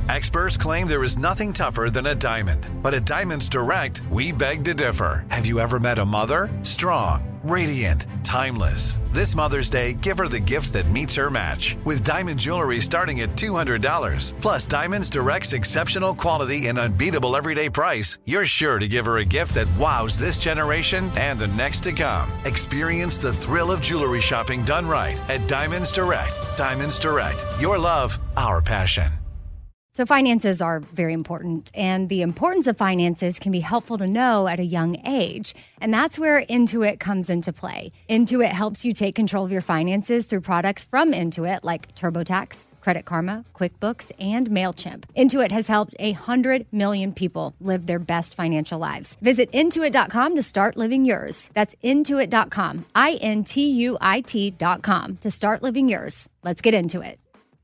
Experts claim there is nothing tougher than a diamond. But at Diamonds Direct, we beg to differ. Have you ever met a mother? Strong, radiant, timeless. This Mother's Day, give her the gift that meets her match. With diamond jewelry starting at $200. Plus Diamonds Direct's exceptional quality and unbeatable everyday price, you're sure to give her a gift that wows this generation and the next to come. Experience the thrill of jewelry shopping done right at Diamonds Direct. Diamonds Direct. Your love, our passion. So finances are very important, and the importance of finances can be helpful to know at a young age. And that's where Intuit comes into play. Intuit helps you take control of your finances through products from Intuit like TurboTax, Credit Karma, QuickBooks, and MailChimp. Intuit has helped 100 million people live their best financial lives. Visit Intuit.com to start living yours. That's Intuit.com, INTUIT.com to start living yours. Let's get into it.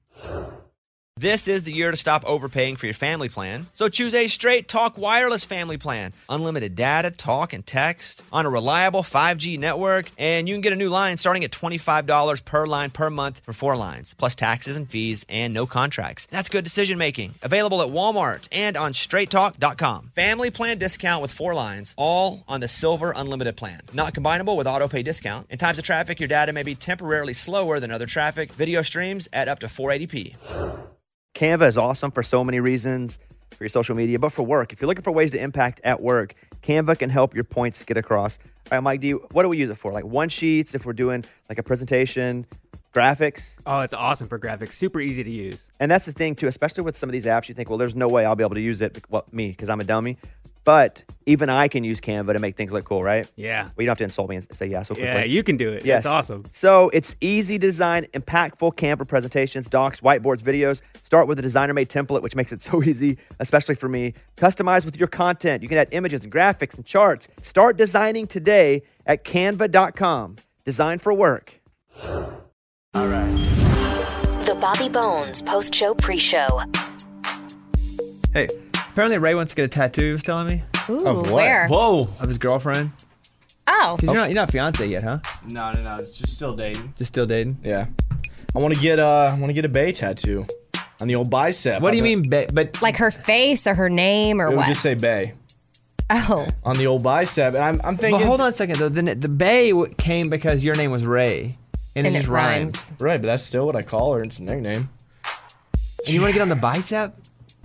This is the year to stop overpaying for your family plan. So choose a Straight Talk wireless family plan. Unlimited data, talk, and text on a reliable 5G network. And you can get a new line starting at $25 per line per month for 4 lines, plus taxes and fees and no contracts. That's good decision making. Available at Walmart and on straighttalk.com. Family plan discount with 4 lines, all on the Silver Unlimited plan. Not combinable with auto pay discount. In times of traffic, your data may be temporarily slower than other traffic. Video streams at up to 480p. Canva is awesome for so many reasons, for your social media, but for work. If you're looking for ways to impact at work, Canva can help your points get across. All right, Mike, what do we use it for? Like one sheets, if we're doing like a presentation, graphics? Oh, it's awesome for graphics. Super easy to use. And that's the thing, too, especially with some of these apps, you think, well, there's no way I'll be able to use it. Well, me, because I'm a dummy. But even I can use Canva to make things look cool, right? Yeah. Well, you don't have to insult me and say yeah so quickly. Yeah, you can do it. Yes. It's awesome. So it's easy to design impactful Canva presentations, docs, whiteboards, videos. Start with a designer-made template, which makes it so easy, especially for me. Customize with your content. You can add images and graphics and charts. Start designing today at canva.com. Design for work. All right. The Bobby Bones post-show pre-show. Hey, apparently Ray wants to get a tattoo, he was telling me. Ooh, of what? where? Whoa. Of his girlfriend. Oh. 'Cause you're not fiancé yet, huh? No. It's just still dating. Just still dating? Yeah. I want to get a bay tattoo on the old bicep. What do you mean bay? But like her face or her name or it what? would just say bay. Oh. On the old bicep. And I'm thinking. But hold on a second, though. The bay came because your name was Ray. And it just rhymes. Right, but that's still what I call her. It's a nickname. And you want to get on the bicep?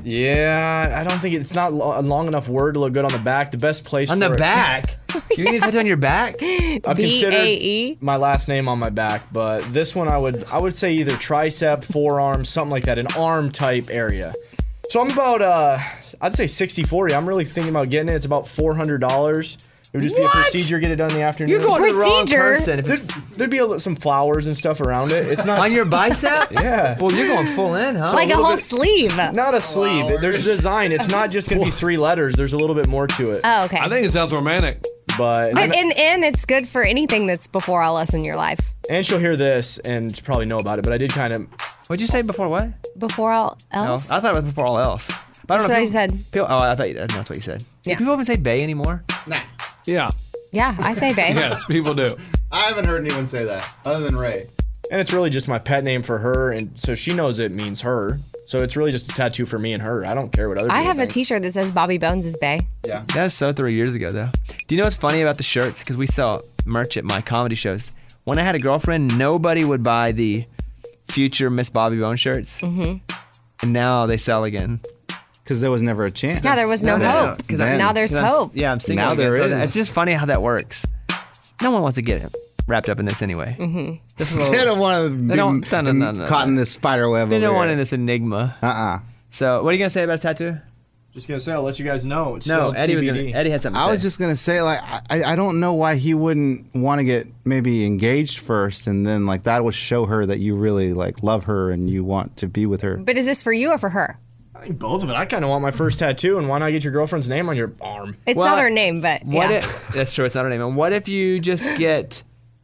Yeah, I don't think it's not a long enough word to look good on the back. The best place on for the it. back? You need a tattoo on your back? I've considered my last name on my back, but this one I would say either tricep, forearm, something like that, an arm type area. So I'm about I'd say 60-40. I'm really thinking about getting it. It's about $400. It would just be a procedure, get it done in the afternoon. You're going to the wrong person. There'd be some flowers and stuff around it. It's not on your bicep? Yeah. Well, you're going full in, huh? So like a whole sleeve. Not a sleeve. There's a design. It's not just going to be 3 letters. There's a little bit more to it. Oh, okay. I think it sounds romantic. But and it's good for anything that's before all us in your life. And she'll hear this and she'll probably know about it. But I did kind of. What'd you say before what? Before all else? No, I thought it was before all else. But That's what I said. I thought that's what you said. Yeah. Do people even say bay anymore? Nah. Yeah. Yeah, I say bae. Yes, people do. I haven't heard anyone say that other than Ray. And it's really just my pet name for her, and so she knows it means her. So it's really just a tattoo for me and her. I don't care what other people I have think. a t-shirt that says Bobby Bones is bae. Yeah. That was so 3 years ago, though. Do you know what's funny about the shirts? Because we sell merch at my comedy shows. When I had a girlfriend, nobody would buy the future Miss Bobby Bones shirts. Mm-hmm. And now they sell again. Because there was never a chance. Yeah, there was no hope. Now there's hope. Yeah, I'm single. Now there again, is. So it's just funny how that works. No one wants to get wrapped up in this anyway. Mm-hmm. They don't want to be caught in this spider web. They don't want in this enigma. So, what are you gonna say about a tattoo? Just gonna say, I'll let you guys know. It's No, still Eddie TBD. Eddie had something to I say. was just gonna say, like, I don't know why he wouldn't want to get maybe engaged first, and then like that would show her that you really like love her and you want to be with her. But is this for you or for her? I think both of it. I kind of want my first tattoo, and why not get your girlfriend's name on your arm? It's not her name, but What yeah. if, that's true, it's not her name. And what if you just get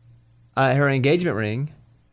her engagement ring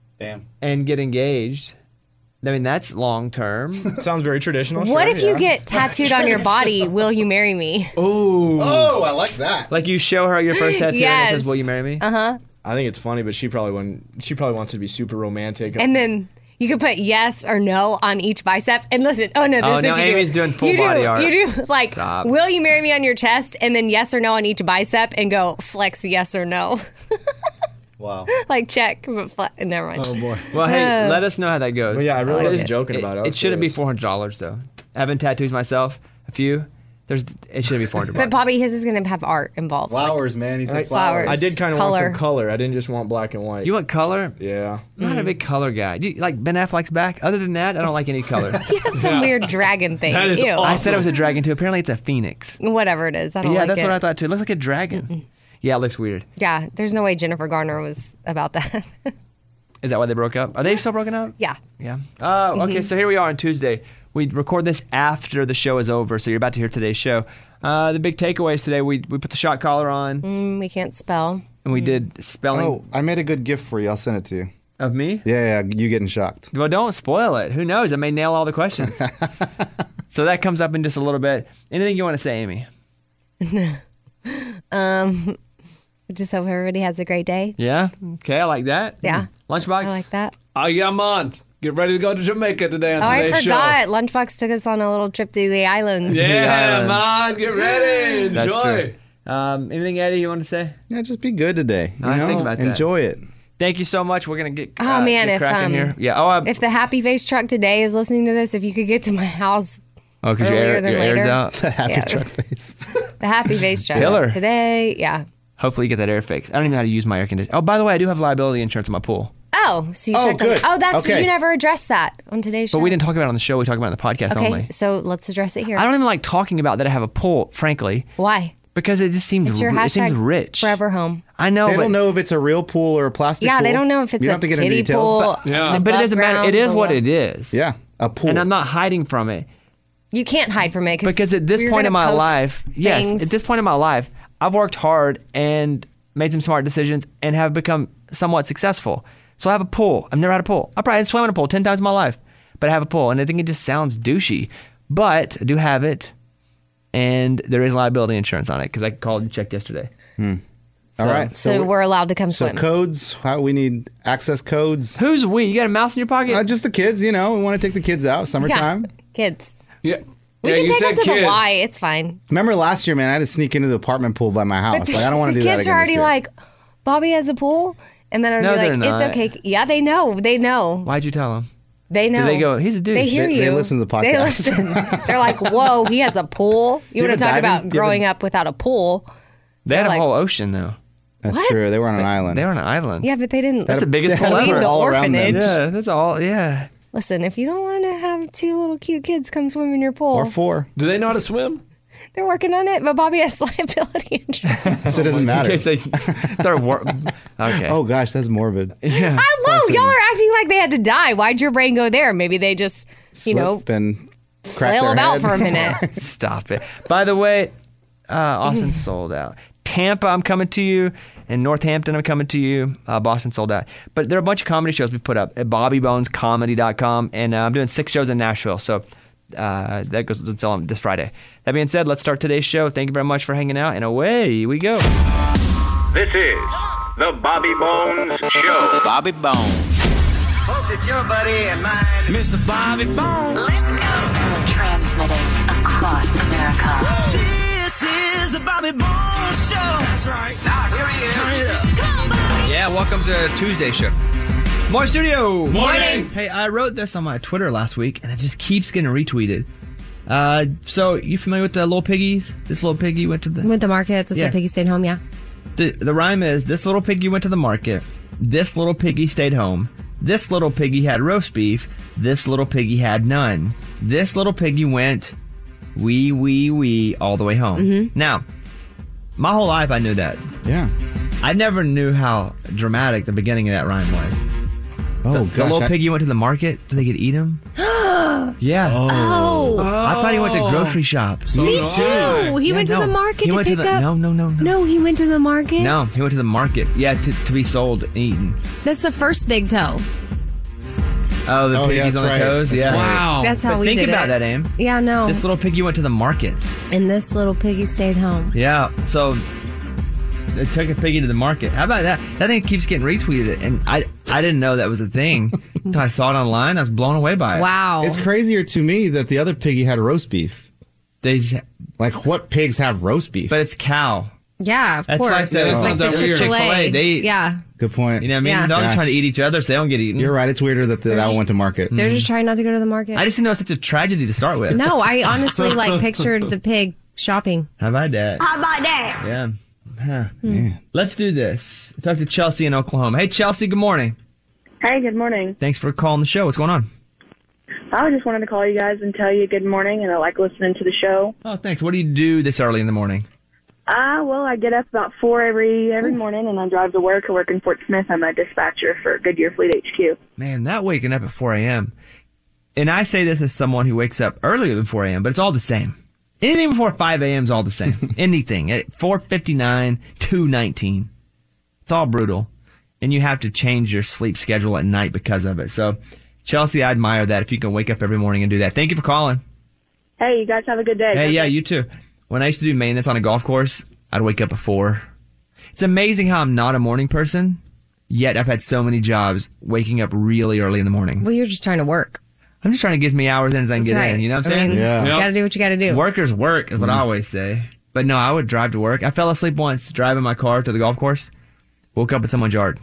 and get engaged? I mean, that's long term. Sounds very traditional. What sure, if you yeah. get tattooed on your body, will you marry me? Ooh. Oh, I like that. Like you show her your first tattoo and Yes. it says, will you marry me? Uh-huh. I think it's funny, but she probably wants it to be super romantic. And then You can put yes or no on each bicep. And listen, this is what you do. Amy's doing full body art. You do like, Stop. will you marry me on your chest? And then yes or no on each bicep and go flex yes or no. Wow. Like check, but never mind. Oh boy. Well, hey, let us know how that goes. Well, yeah, I really like was it. joking about it. It shouldn't be $400 though. Having tattoos myself, a few. It shouldn't be $400. But Bobby, his is going to have art involved. Flowers, man. He said Like, flowers. I did kind of want Color. some color. I didn't just want black and white. You want color? Yeah. I'm not a big color guy. You, like Ben Affleck's back. Other than that, I don't like any color. He has some weird dragon thing. That is Ew. awesome. I said it was a dragon too. Apparently, it's a phoenix. Whatever it is. I don't Yeah, like that's it. what I thought too. It looks like a dragon. Yeah, it looks weird. Yeah, there's no way Jennifer Garner was about that. Is that why they broke up? Are they still broken up? Yeah. Yeah. Okay, so here we are on Tuesday. We record this after the show is over, so you're about to hear today's show. The big takeaways today, we put the shot collar on, We can't spell. and we did spelling Oh, I made a good gift for you. I'll send it to you. of me. Yeah, you getting shocked. Well, don't spoil it. Who knows? I may nail all the questions. So that comes up in just a little bit. Anything you want to say, Amy? I just hope everybody has a great day. Yeah? Okay, I like that. Yeah. Lunchbox? I like that. Yeah, I'm on. Get ready to go to Jamaica today on Oh, I today's forgot. show. Lunchbox took us on a little trip to the islands. Yeah, man, get ready. Enjoy. That's true. Anything, Eddie, you want to say? Yeah, just be good today. You I know? think about that. Enjoy it. Thank you so much. We're going to get Oh, man, get if, cracking here. Yeah. If the Happy Face truck today is listening to this, if you could get to my house because your earlier than air's later. out. Happy Yeah. truck face. The Happy Face truck Killer. today, yeah. Hopefully you get that air fixed. I don't even know how to use my air conditioner. Oh, by the way, I do have liability insurance on my pool. Oh, so you Oh, checked on good. Oh, that's Okay. you never addressed that on today's show. But we didn't talk about it on the show. We talked about it on the podcast Okay, only. so let's address it here. I don't even like talking about that I have a pool, frankly, Why? because it just seems It's your it seems hashtag rich. forever home. I know, They but, don't know if it's a real pool or a plastic Yeah, pool. they don't know if it's you a don't have to get into kiddie details. pool. Yeah. but it doesn't matter. It is what it is. Yeah, a pool. And I'm not hiding from it You can't hide from it because at this we're point in gonna my post life, yes, things. at this point in my life, I've worked hard and made some smart decisions and have become somewhat successful. So I have a pool. I've never had a pool. I probably swam in a pool 10 times in my life, but I have a pool, and I think it just sounds douchey. But I do have it, and there is liability insurance on it because I called and checked yesterday. All right. So we're allowed to come So swim. codes. How we need access codes. Who's we? You got a mouse in your pocket? Just the kids. You know, we want to take the kids out. Summertime. Yeah, kids. Yeah. We Yeah, can you take them said to the kids. Y. It's fine. Remember last year, man? I had to sneak into the apartment pool by my house. Like I don't want to do the that kids again are this already year. like, Bobby has a pool, and then I'll No, be like, they're not. it's okay. Yeah, they know. They know. Why'd you tell them? They know. Do they go, he's a dude? They hear They- you. they listen to the They podcast. listen. They're like, whoa, he has a pool. You you want to have a talk diving- about you have growing up without a pool? They had They're a like- whole ocean, though. That's What? true. They were on an island. They were on an island. Yeah, but they didn't. That's the biggest They had pool a Leave ever. the all around them. orphanage. Yeah, that's all. Yeah. Listen, if you don't want to have two little cute kids come swim in your pool, Or 4. Do they know how to swim? they're working on it. But Bobby has liability insurance. So it doesn't matter. In case they, they're okay. Oh gosh, that's morbid. yeah. Hello, y'all are acting like they had to die. Why'd your brain go there? Maybe they just, Slip and crack flail their about head. for a minute. Stop it. By the way, Austin sold out. Tampa, I'm coming to you. And Northampton, I'm coming to you. Boston sold out. But there are a bunch of comedy shows we've put up at BobbyBonesComedy.com. And I'm doing 6 shows in Nashville. So that goes until this Friday. That being said, let's start today's show. Thank you very much for hanging out. And away we go. This is the Bobby Bones Show. Bobby Bones. Folks, it's your buddy and mine, Mr. Bobby Bones. Let's go. Transmitting across America. This is the Bobby Bones Show. That's right. Now here he is. Turn it up. Yeah, welcome to Tuesday's show. Morning studio. Morning. Hey, I wrote this on my Twitter last week, and it just keeps getting retweeted. So you familiar with the Little Piggies? This little piggy went to the... Went to market. This Yeah. little piggy stayed home, yeah. The rhyme is, this little piggy went to the market. This little piggy stayed home. This little piggy had roast beef. This little piggy had none. This little piggy went wee all the way home. Mm-hmm. Now, my whole life I knew that. Yeah. I never knew how dramatic the beginning of that rhyme was. Oh The gosh. little piggy went to the market so they could eat him. Yeah. Oh. I thought he went to grocery shop. Me too. He went to the market he to went pick to the, up. No. No, he went to the market. No, he went to the market. Yeah, to be sold and eaten. That's the first big toe. Oh, the Oh, yeah, piggies that's on the right. toes? That's Yeah. right. Wow. That's how But we think did about it. that, Aim. Yeah, no. This little piggy went to the market. And this little piggy stayed home. Yeah, so they took a piggy to the market. How about that? That thing keeps getting retweeted, and I didn't know that was a thing I saw it online. I was blown away by it. Wow. It's crazier to me that the other piggy had roast beef. Like, what pigs have roast beef? But it's cow. Yeah, of That's course. like the- It's like the that's weird. Chick-fil-A. They- yeah. Good point. You know what I mean? Yeah. They're all Gosh. trying to eat each other, so they don't get eaten. You're right. It's weirder that that one went to market. They're just trying not to go to the market. I just didn't know it's such a tragedy to start with. No, I honestly pictured the pig shopping. How about that? How about that? Yeah. Huh. Let's do this. Talk to Chelsea in Oklahoma. Hey, Chelsea, good morning. Hey, good morning. Thanks for calling the show. What's going on? I just wanted to call you guys and tell you good morning, and I like listening to the show. Oh, thanks. What do you do this early in the morning? Well, I get up about 4 every morning, and I drive to work. I work in Fort Smith. I'm a dispatcher for Goodyear Fleet HQ. Man, that waking up at 4 a.m. And I say this as someone who wakes up earlier than 4 a.m., but it's all the same. Anything before 5 a.m. is all the same. Anything. At 4:59, 2:19. It's all brutal. And you have to change your sleep schedule at night because of it. So, Chelsea, I admire that if you can wake up every morning and do that. Thank you for calling. Hey, you guys have a good day. Hey, yeah, you too. When I used to do maintenance on a golf course, I'd wake up at 4. It's amazing how I'm not a morning person, yet I've had so many jobs waking up really early in the morning. Well, you're just trying to work. I'm just trying to get me hours in as I can That's get right. in. You know what I'm I saying? mean, you gotta do what you gotta do. Workers work is what I always say. But no, I would drive to work. I fell asleep once driving my car to the golf course. Woke up in someone's yard.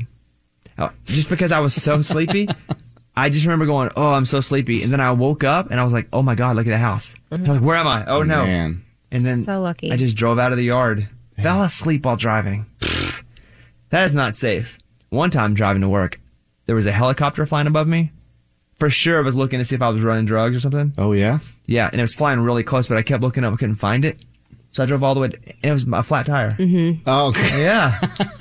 Just because I was so sleepy. I just remember going, oh, I'm so sleepy. And then I woke up and I was like, oh my God, look at the house. I was like, where am I? Oh no. Man. And then So lucky. I just drove out of the yard. Fell asleep while driving. That is not safe. One time driving to work, there was a helicopter flying above me. For sure, I was looking to see if I was running drugs or something. Oh, yeah? Yeah, and it was flying really close, but I kept looking up. I couldn't find it. So I drove all the way, and it was a flat tire. Mm-hmm. Oh, okay. Yeah.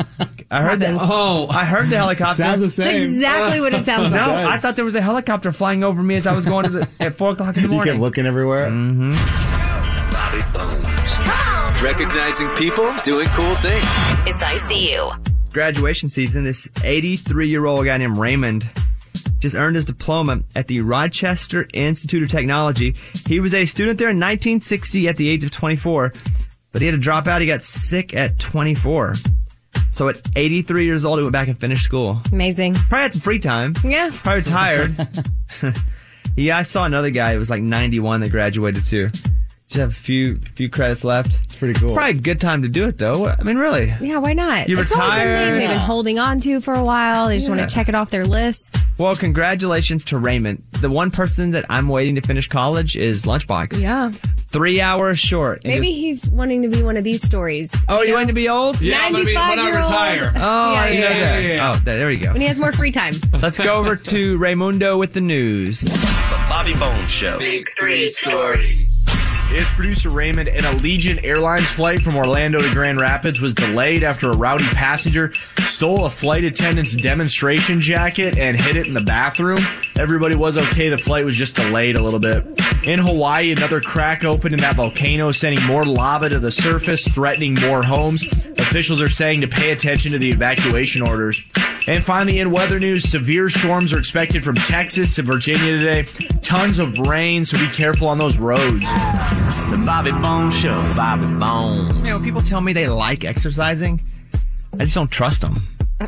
I heard that. happens. I heard the helicopter. Sounds the same. It's exactly what it sounds No, like. I thought there was a helicopter flying over me as I was going at 4 o'clock in the You morning. kept looking everywhere? Mm-hmm. Bobby Bones. Recognizing people doing cool things. It's ICU. Graduation season, this 83-year-old guy named Raymond just earned his diploma at the Rochester Institute of Technology. He was a student there in 1960 at the age of 24, but he had to drop out. He got sick at 24. So at 83 years old, he went back and finished school. Amazing. Probably had some free time. Yeah. Probably tired. Yeah, I saw another guy who was like 91 that graduated too. Just have a few credits left. It's pretty cool. Probably a good time to do it though. I mean, really. Yeah, why not? You it's always retired. something they've been holding on to for a while. They just want to check it off their list. Well, congratulations to Raymond. The one person that I'm waiting to finish college is Lunchbox. Yeah. 3 hours short. And Maybe he's wanting to be one of these stories. Oh, you want to be old? Yeah, I'm gonna be when I 95-year-old. retire. Oh, I didn't know that. yeah. Oh, there we go. When he has more free time. Let's go over to Raymundo with the news. The Bobby Bones Show. Big 3 stories. It's producer Raymond. An Allegiant Airlines flight from Orlando to Grand Rapids was delayed after a rowdy passenger stole a flight attendant's demonstration jacket and hid it in the bathroom. Everybody was okay. The flight was just delayed a little bit. In Hawaii, another crack opened in that volcano, sending more lava to the surface, threatening more homes. Officials are saying to pay attention to the evacuation orders. And finally, in weather news, severe storms are expected from Texas to Virginia today. Tons of rain, so be careful on those roads. The Bobby Bones Show. Bobby Bones. You know, when people tell me they like exercising, I just don't trust them.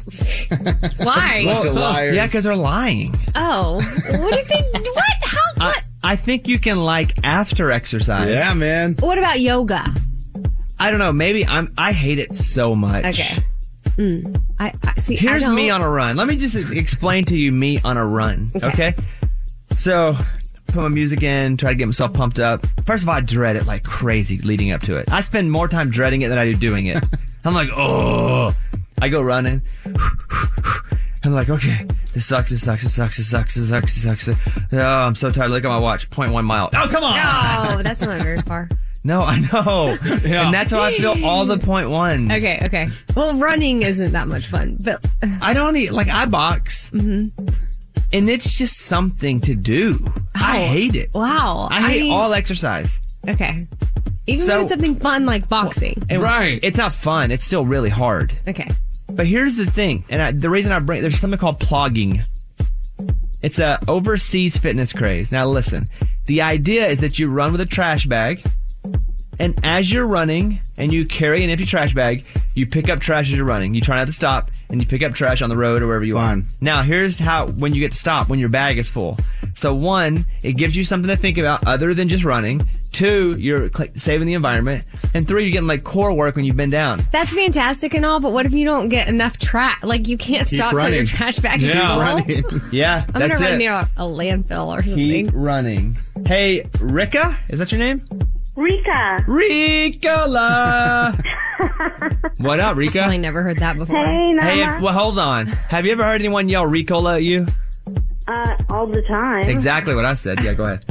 Why? Bunch of liars. Yeah, because they're lying. Oh. What do you think? What? How? What? I think you can like after exercise. Yeah, man. What about yoga? I don't know. Maybe I hate it so much. Okay. I see. Here's I don't- me on a run. Let me just explain to you me on a run. Okay. So, put my music in, try to get myself pumped up. First of all, I dread it like crazy leading up to it. I spend more time dreading it than I do doing it. I'm like, oh. I go running. I'm like, okay, this sucks. Oh, I'm so tired. Look at my watch. 0.1 mile. Oh, come on. Oh, that's not very far. No, I know. Yeah. And that's how I feel all the 0.1s. Okay. Well, running isn't that much fun, but I don't eat, like, I box. Mm-hmm. And it's just something to do. I hate it. wow. I hate mean, all exercise. Okay. Even So- when it's something fun like boxing. And Right. It's not fun. It's still really hard. Okay. But here's the thing. And the reason there's something called plogging. It's a overseas fitness craze. Now listen, the idea is that you run with a trash bag And as you're running and you carry an empty trash bag, you pick up trash as you're running. You try not to stop and you pick up trash on the road or wherever you are. Now, here's how when you get to stop, when your bag is full. So 1, it gives you something to think about other than just running. 2, you're saving the environment. And 3, you're getting like core work when you've been down. That's fantastic and all, but what if you don't get enough trash? Like, you can't stop till your trash bag is full? Yeah, I'm going that's to run it. near a landfill or something. Keep running. Hey, Rika, is that your name? Rika. Ricola. What up, Rika? I never heard that before. Hey, Nama. Hey, well, hold on. Have you ever heard anyone yell Ricola at you? All the time. Exactly what I said. Yeah, go ahead.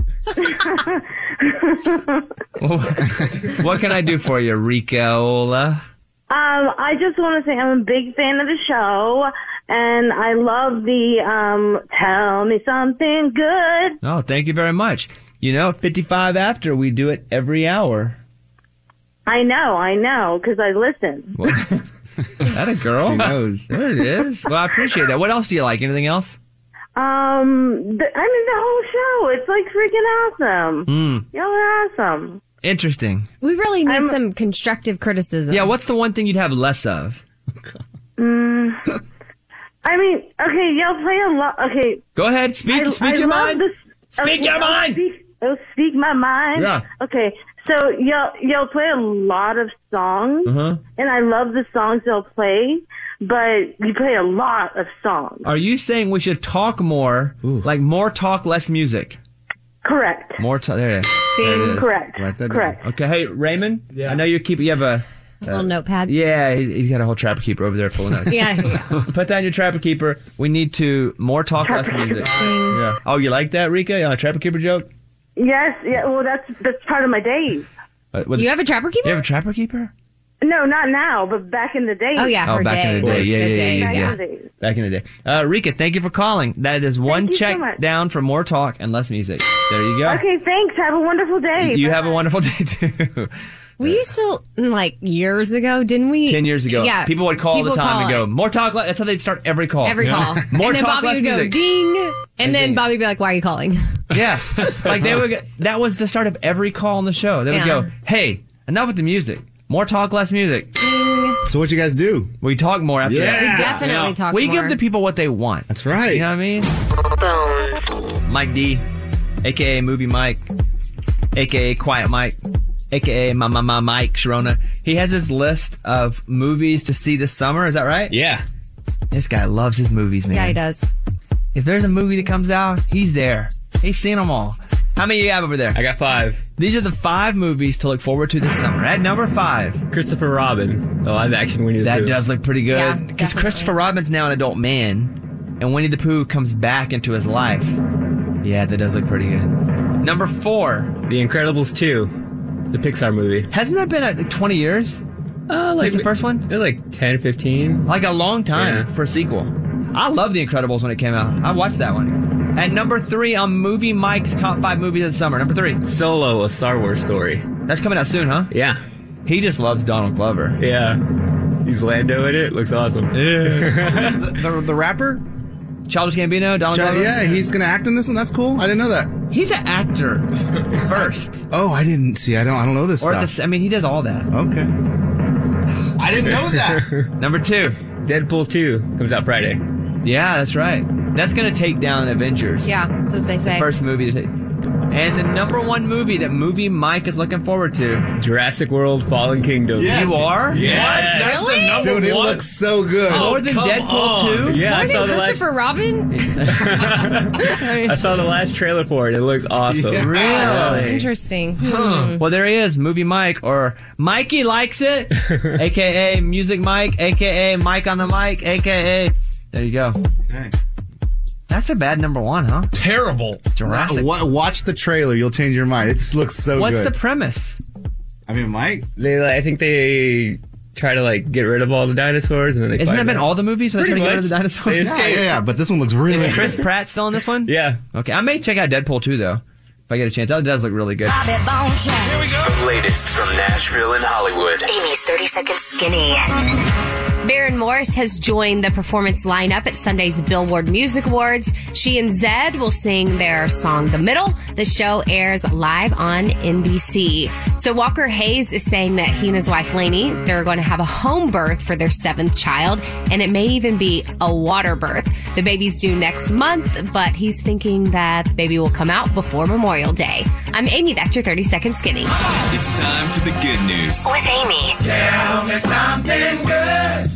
What can I do for you, Ricola? I just want to say I'm a big fan of the show, and I love the Tell Me Something Good. Oh, thank you very much. You know, 55 after, we do it every hour. I know, because I listen. That a girl? She knows. There it is. Well, I appreciate that. What else do you like? Anything else? The whole show. It's like freaking awesome. Y'all are awesome. Interesting. We really need some constructive criticism. Yeah, what's the one thing you'd have less of? I mean, okay, y'all play a lot. Okay. Go ahead, speak your mind. Speak your mind. Speak my mind. Yeah. Okay, so y'all play a lot of songs, and I love the songs y'all play, but you play a lot of songs. Are you saying we should talk more, like more talk, less music? Correct. More talk. There it is. Correct. Write that Correct. Okay, hey, Raymond? Yeah. I know you have a little notepad. Yeah, he's got a whole Trapper Keeper over there full of notes. Yeah. Put down your Trapper Keeper. We need to more talk, less music. Yeah. Oh, you like that, Rika? You know, a Trapper Keeper joke? Yes. Yeah. Well, that's part of my days. You have a Trapper Keeper? You have a Trapper Keeper? No, not now, but back in the day. Oh, yeah. Oh, back in the day. Yeah. Back in the day. Back in the day. Rika, thank you for calling. That is one you so check much. down for more talk and less music. There you go. Okay, thanks. Have a wonderful day. You have a wonderful day, too. We used to, like, years ago, didn't we? 10 years ago. Yeah. People would call all the time and call go, it. more talk. That's how they'd start every call. Every call. More and then talk, Bobby less would go, music. ding. And then ding. Bobby would be like, why are you calling? Yeah. Like they would. That was the start of every call on the show. They would Yeah. go, hey, enough with the music. More talk, less music. So what you guys do? We talk more after that. We definitely talk We more. give the people what they want. That's right. You know what I mean? Mike D, a.k.a. Movie Mike, a.k.a. Quiet Mike, a.k.a. my Mike Sharona. He has his list of movies to see this summer. Is that right? Yeah. This guy loves his movies, man. Yeah, he does. If there's a movie that comes out, he's there. He's seen them all. How many you have over there? I got 5. These are the 5 movies to look forward to this summer. At number 5, Christopher Robin, the live action Winnie the Pooh. that does look pretty Yeah, good. Because definitely. Christopher Robin's now an adult man, and Winnie the Pooh comes back into his life. Yeah, that does look pretty good. Number 4, The Incredibles 2, the Pixar movie. hasn't that been like 20 years? Like the first one? They're like 10, 15. Like a long time Yeah. for a sequel. I love The Incredibles when it came out. I watched that one. At number 3 on Movie Mike's top 5 movies of the summer. Number 3. Solo, a Star Wars story. That's coming out soon, huh? Yeah. He just loves Donald Glover. Yeah. He's Lando in it. Looks awesome. The rapper? Childish Gambino, Donald Glover. Yeah, he's gonna act in this one. That's cool. I didn't know that. He's an actor first. Oh, I didn't see. I don't know this Or stuff. I mean, he does all that. Okay. I didn't know that. Number 2. Deadpool 2 comes out Friday. Yeah, that's right. That's going to take down Avengers. Yeah, that's what they say. First movie to take. And the number 1 movie that Movie Mike is looking forward to. Jurassic World Fallen Kingdom. Yeah. You are? Yeah. That's Really? the number Dude, it one. looks so good. More than come Deadpool on. 2? Yeah, More I saw than the Christopher Robin? I saw the last trailer for it. It looks awesome. Yeah. Really? Interesting. Well, there he is, Movie Mike, or Mikey Likes It, a.k.a. Music Mike, a.k.a. Mike on the Mic, a.k.a. There you go. Okay. That's a bad number 1, huh? Terrible. Jurassic. Watch the trailer. You'll change your mind. It looks so What's good. the premise? I mean, Mike. I think they try to like get rid of all the dinosaurs, and then they Isn't fight that been them. all the movies where they try to Pretty get rid of the much. dinosaurs? They escape. Yeah, but this one looks really Is Chris good. Pratt still in this one? Yeah. Okay, I may check out Deadpool 2, though, if I get a chance. That does look really good. Here we go. The latest from Nashville and Hollywood. Amy's 30 Second Skinny. Maren Morris has joined the performance lineup at Sunday's Billboard Music Awards. She and Zedd will sing their song, The Middle. The show airs live on NBC. So Walker Hayes is saying that he and his wife, Lainey, they're going to have a home birth for their 7th child, and it may even be a water birth. The baby's due next month, but he's thinking that the baby will come out before Memorial Day. I'm Amy, that's your 30-second skinny. It's time for the good news. With Amy. Tell me something good.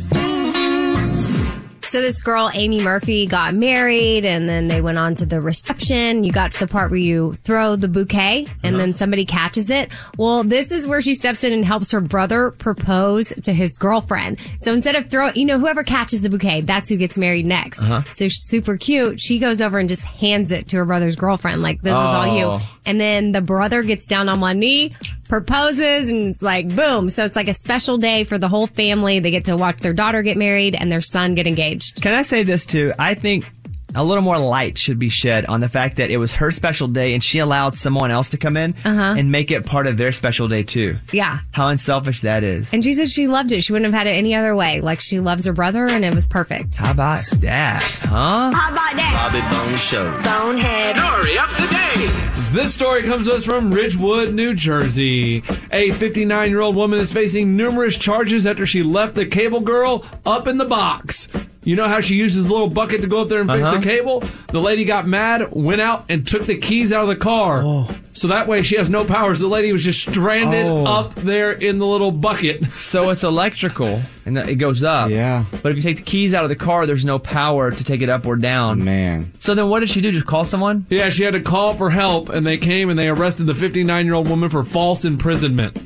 So this girl, Amy Murphy, got married, and then they went on to the reception. You got to the part where you throw the bouquet, and then somebody catches it. Well, this is where she steps in and helps her brother propose to his girlfriend. So instead of whoever catches the bouquet, that's who gets married next. So she's super cute. She goes over and just hands it to her brother's girlfriend, like, this is all you. And then the brother gets down on one knee, proposes, and it's like, boom. So it's like a special day for the whole family. They get to watch their daughter get married and their son get engaged. Can I say this too? I think a little more light should be shed on the fact that it was her special day and she allowed someone else to come in and make it part of their special day too. Yeah. How unselfish that is. And she said she loved it. She wouldn't have had it any other way. Like, she loves her brother, and it was perfect. How about that, huh? How about that? Bobby Bone Show. Bonehead. Story up to date. This story comes to us from Ridgewood, New Jersey. A 59-year-old woman is facing numerous charges after she left the cable girl up in the box. You know how she uses a little bucket to go up there and fix the cable? The lady got mad, went out, and took the keys out of the car. So that way she has no power. So the lady was just stranded up there in the little bucket. So it's electrical, and it goes up. Yeah. But if you take the keys out of the car, there's no power to take it up or down. Man. So then what did she do? Just call someone? Yeah, she had to call for help, and they came and they arrested the 59-year-old woman for false imprisonment.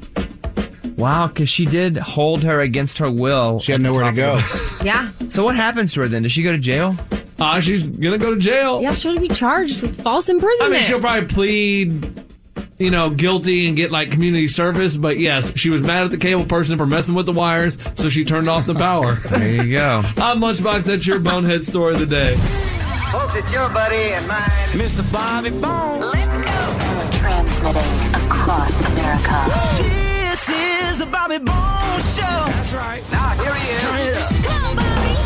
Wow, because she did hold her against her will. She had nowhere to go. Yeah. So what happens to her then? Does she go to jail? She's going to go to jail. Yeah, she'll be charged with false imprisonment. I mean, she'll probably plead, guilty and get, community service. But, yes, she was mad at the cable person for messing with the wires, so she turned off the power. There you go. I'm Lunchbox. That's your bonehead story of the day. Folks, it's your buddy and mine, Mr. Bobby Bones. Let's go. Transmitting across America. This is the Bobby Bones Show. That's right. Now, here he is. Turn it up. Come on,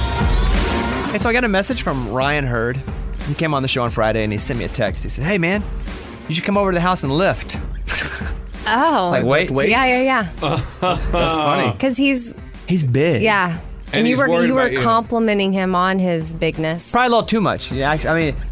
Bobby. Hey, so I got a message from Ryan Hurd. He came on the show on Friday, and he sent me a text. He said, hey, man, you should come over to the house and lift. Oh. Like weights? Yeah. That's funny. Because he's big. Yeah. And you were complimenting him on his bigness. Probably a little too much. Yeah, actually, I mean,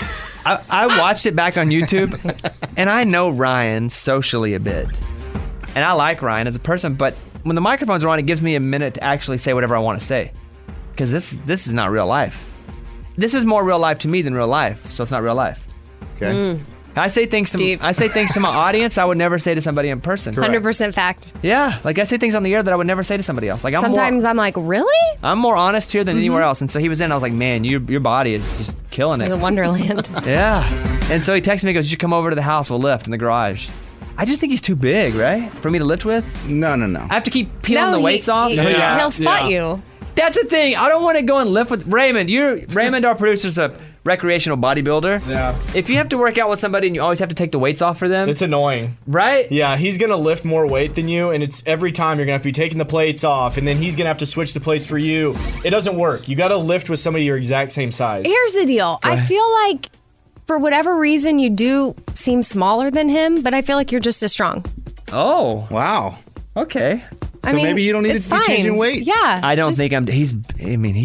I watched it back on YouTube, and I know Ryan socially a bit. And I like Ryan as a person, but when the microphones are on, it gives me a minute to actually say whatever I want to say. Because this is not real life. This is more real life to me than real life, so it's not real life. Okay. I say things to my audience I would never say to somebody in person. 100% fact. Yeah, like I say things on the air that I would never say to somebody else. Like I'm like, really? I'm more honest here than anywhere else. And so he was in, I was like, man, your body is just killing it. It's a wonderland. Yeah. And so he texted me, he goes, you should come over to the house, we'll lift in the garage. I just think he's too big, right? For me to lift with? No. I have to keep peeling the weights off? He'll spot you. That's the thing. I don't want to go and lift with Raymond. Raymond, our producer's a recreational bodybuilder. Yeah. If you have to work out with somebody and you always have to take the weights off for them. It's annoying. Right? Yeah, he's going to lift more weight than you, and it's every time you're going to have to be taking the plates off, and then he's going to have to switch the plates for you. It doesn't work. You got to lift with somebody your exact same size. Here's the deal. I feel like for whatever reason you do seem smaller than him, but I feel like you're just as strong. Oh. Wow. Okay. So maybe you don't need to be changing weights. Yeah. I don't think he's got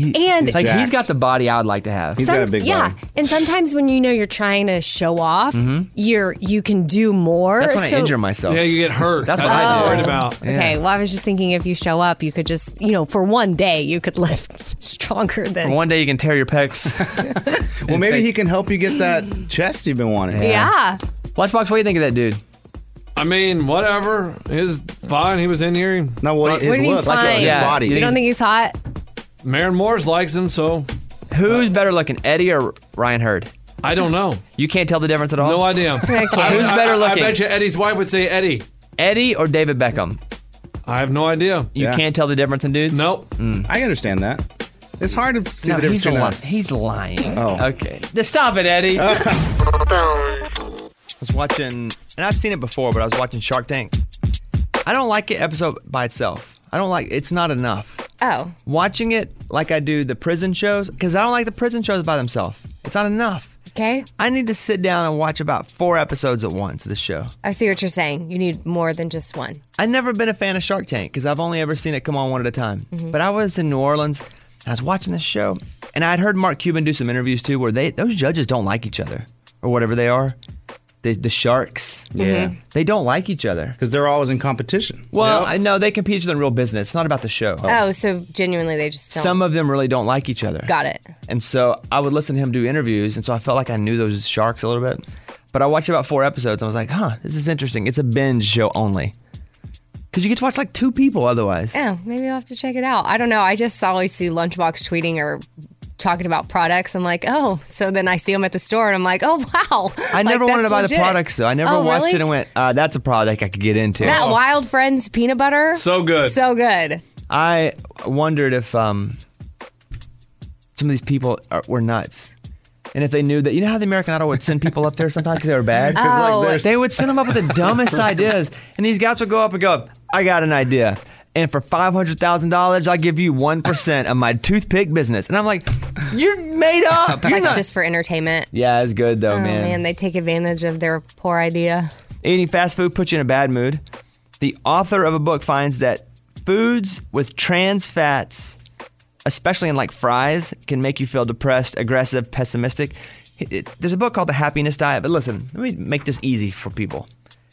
the body I would like to have. He's got a big body. Yeah. And sometimes when you're trying to show off, you can do more. That's when I injure myself. Yeah, you get hurt. That's what I worried about. Okay. Well, I was just thinking if you show up, you could just, for one day, you could lift stronger than. For one day, you can tear your pecs. Well, maybe he can help you get that chest you've been wanting. Yeah. Lunchbox, what do you think of that dude? I mean, whatever. He's fine. He was in here. No, his look, like his body. You don't think he's hot? Maren Morris likes him, so. Who's better looking, Eddie or Ryan Hurd? I don't know. You can't tell the difference at all? No idea. Who's better looking? I bet you Eddie's wife would say Eddie. Eddie or David Beckham? I have no idea. You can't tell the difference in dudes? Nope. I understand that. It's hard to see the difference between us. He's lying. Oh. Okay. Stop it, Eddie. I was watching, and I've seen it before, but I was watching Shark Tank. I don't like it episode by itself. It's not enough. Oh. Watching it like I do the prison shows, because I don't like the prison shows by themselves. It's not enough. Okay. I need to sit down and watch about 4 episodes at once of the show. I see what you're saying. You need more than just one. I've never been a fan of Shark Tank because I've only ever seen it come on one at a time. Mhm. But I was in New Orleans and I was watching this show, and I'd heard Mark Cuban do some interviews too where those judges don't like each other or whatever they are. The sharks. Yeah. They don't like each other. Because they're always in competition. Well, I know they compete each other in real business. It's not about the show. Oh, so genuinely they just don't. Some of them really don't like each other. Got it. And so I would listen to him do interviews, and so I felt like I knew those sharks a little bit. But I watched about 4 episodes, and I was like, this is interesting. It's a binge show only. Because you get to watch like 2 people otherwise. Oh, maybe I'll have to check it out. I don't know. I just always see Lunchbox tweeting or talking about products. I'm like, so then I see them at the store and I'm like, oh, wow. I never wanted to buy the products, though. I never watched really? it and went, that's a product I could get into. That Wild Friends peanut butter. So good. So good. I wondered if some of these people were nuts. And if they knew that, you know how the American Idol would send people up there sometimes because they were bad? They would send them up with the dumbest ideas. And these guys would go up and go, I got an idea. And for $500,000, I'll give you 1% of my toothpick business. And I'm like, you're made up. You're Like not. just for entertainment. Yeah, it's good though, Oh, man. man, they take advantage of their poor idea. Eating fast food puts you in a bad mood. The author of a book finds that foods with trans fats, especially in like fries, can make you feel depressed, aggressive, pessimistic. There's a book called The Happiness Diet, but listen, let me make this easy for people.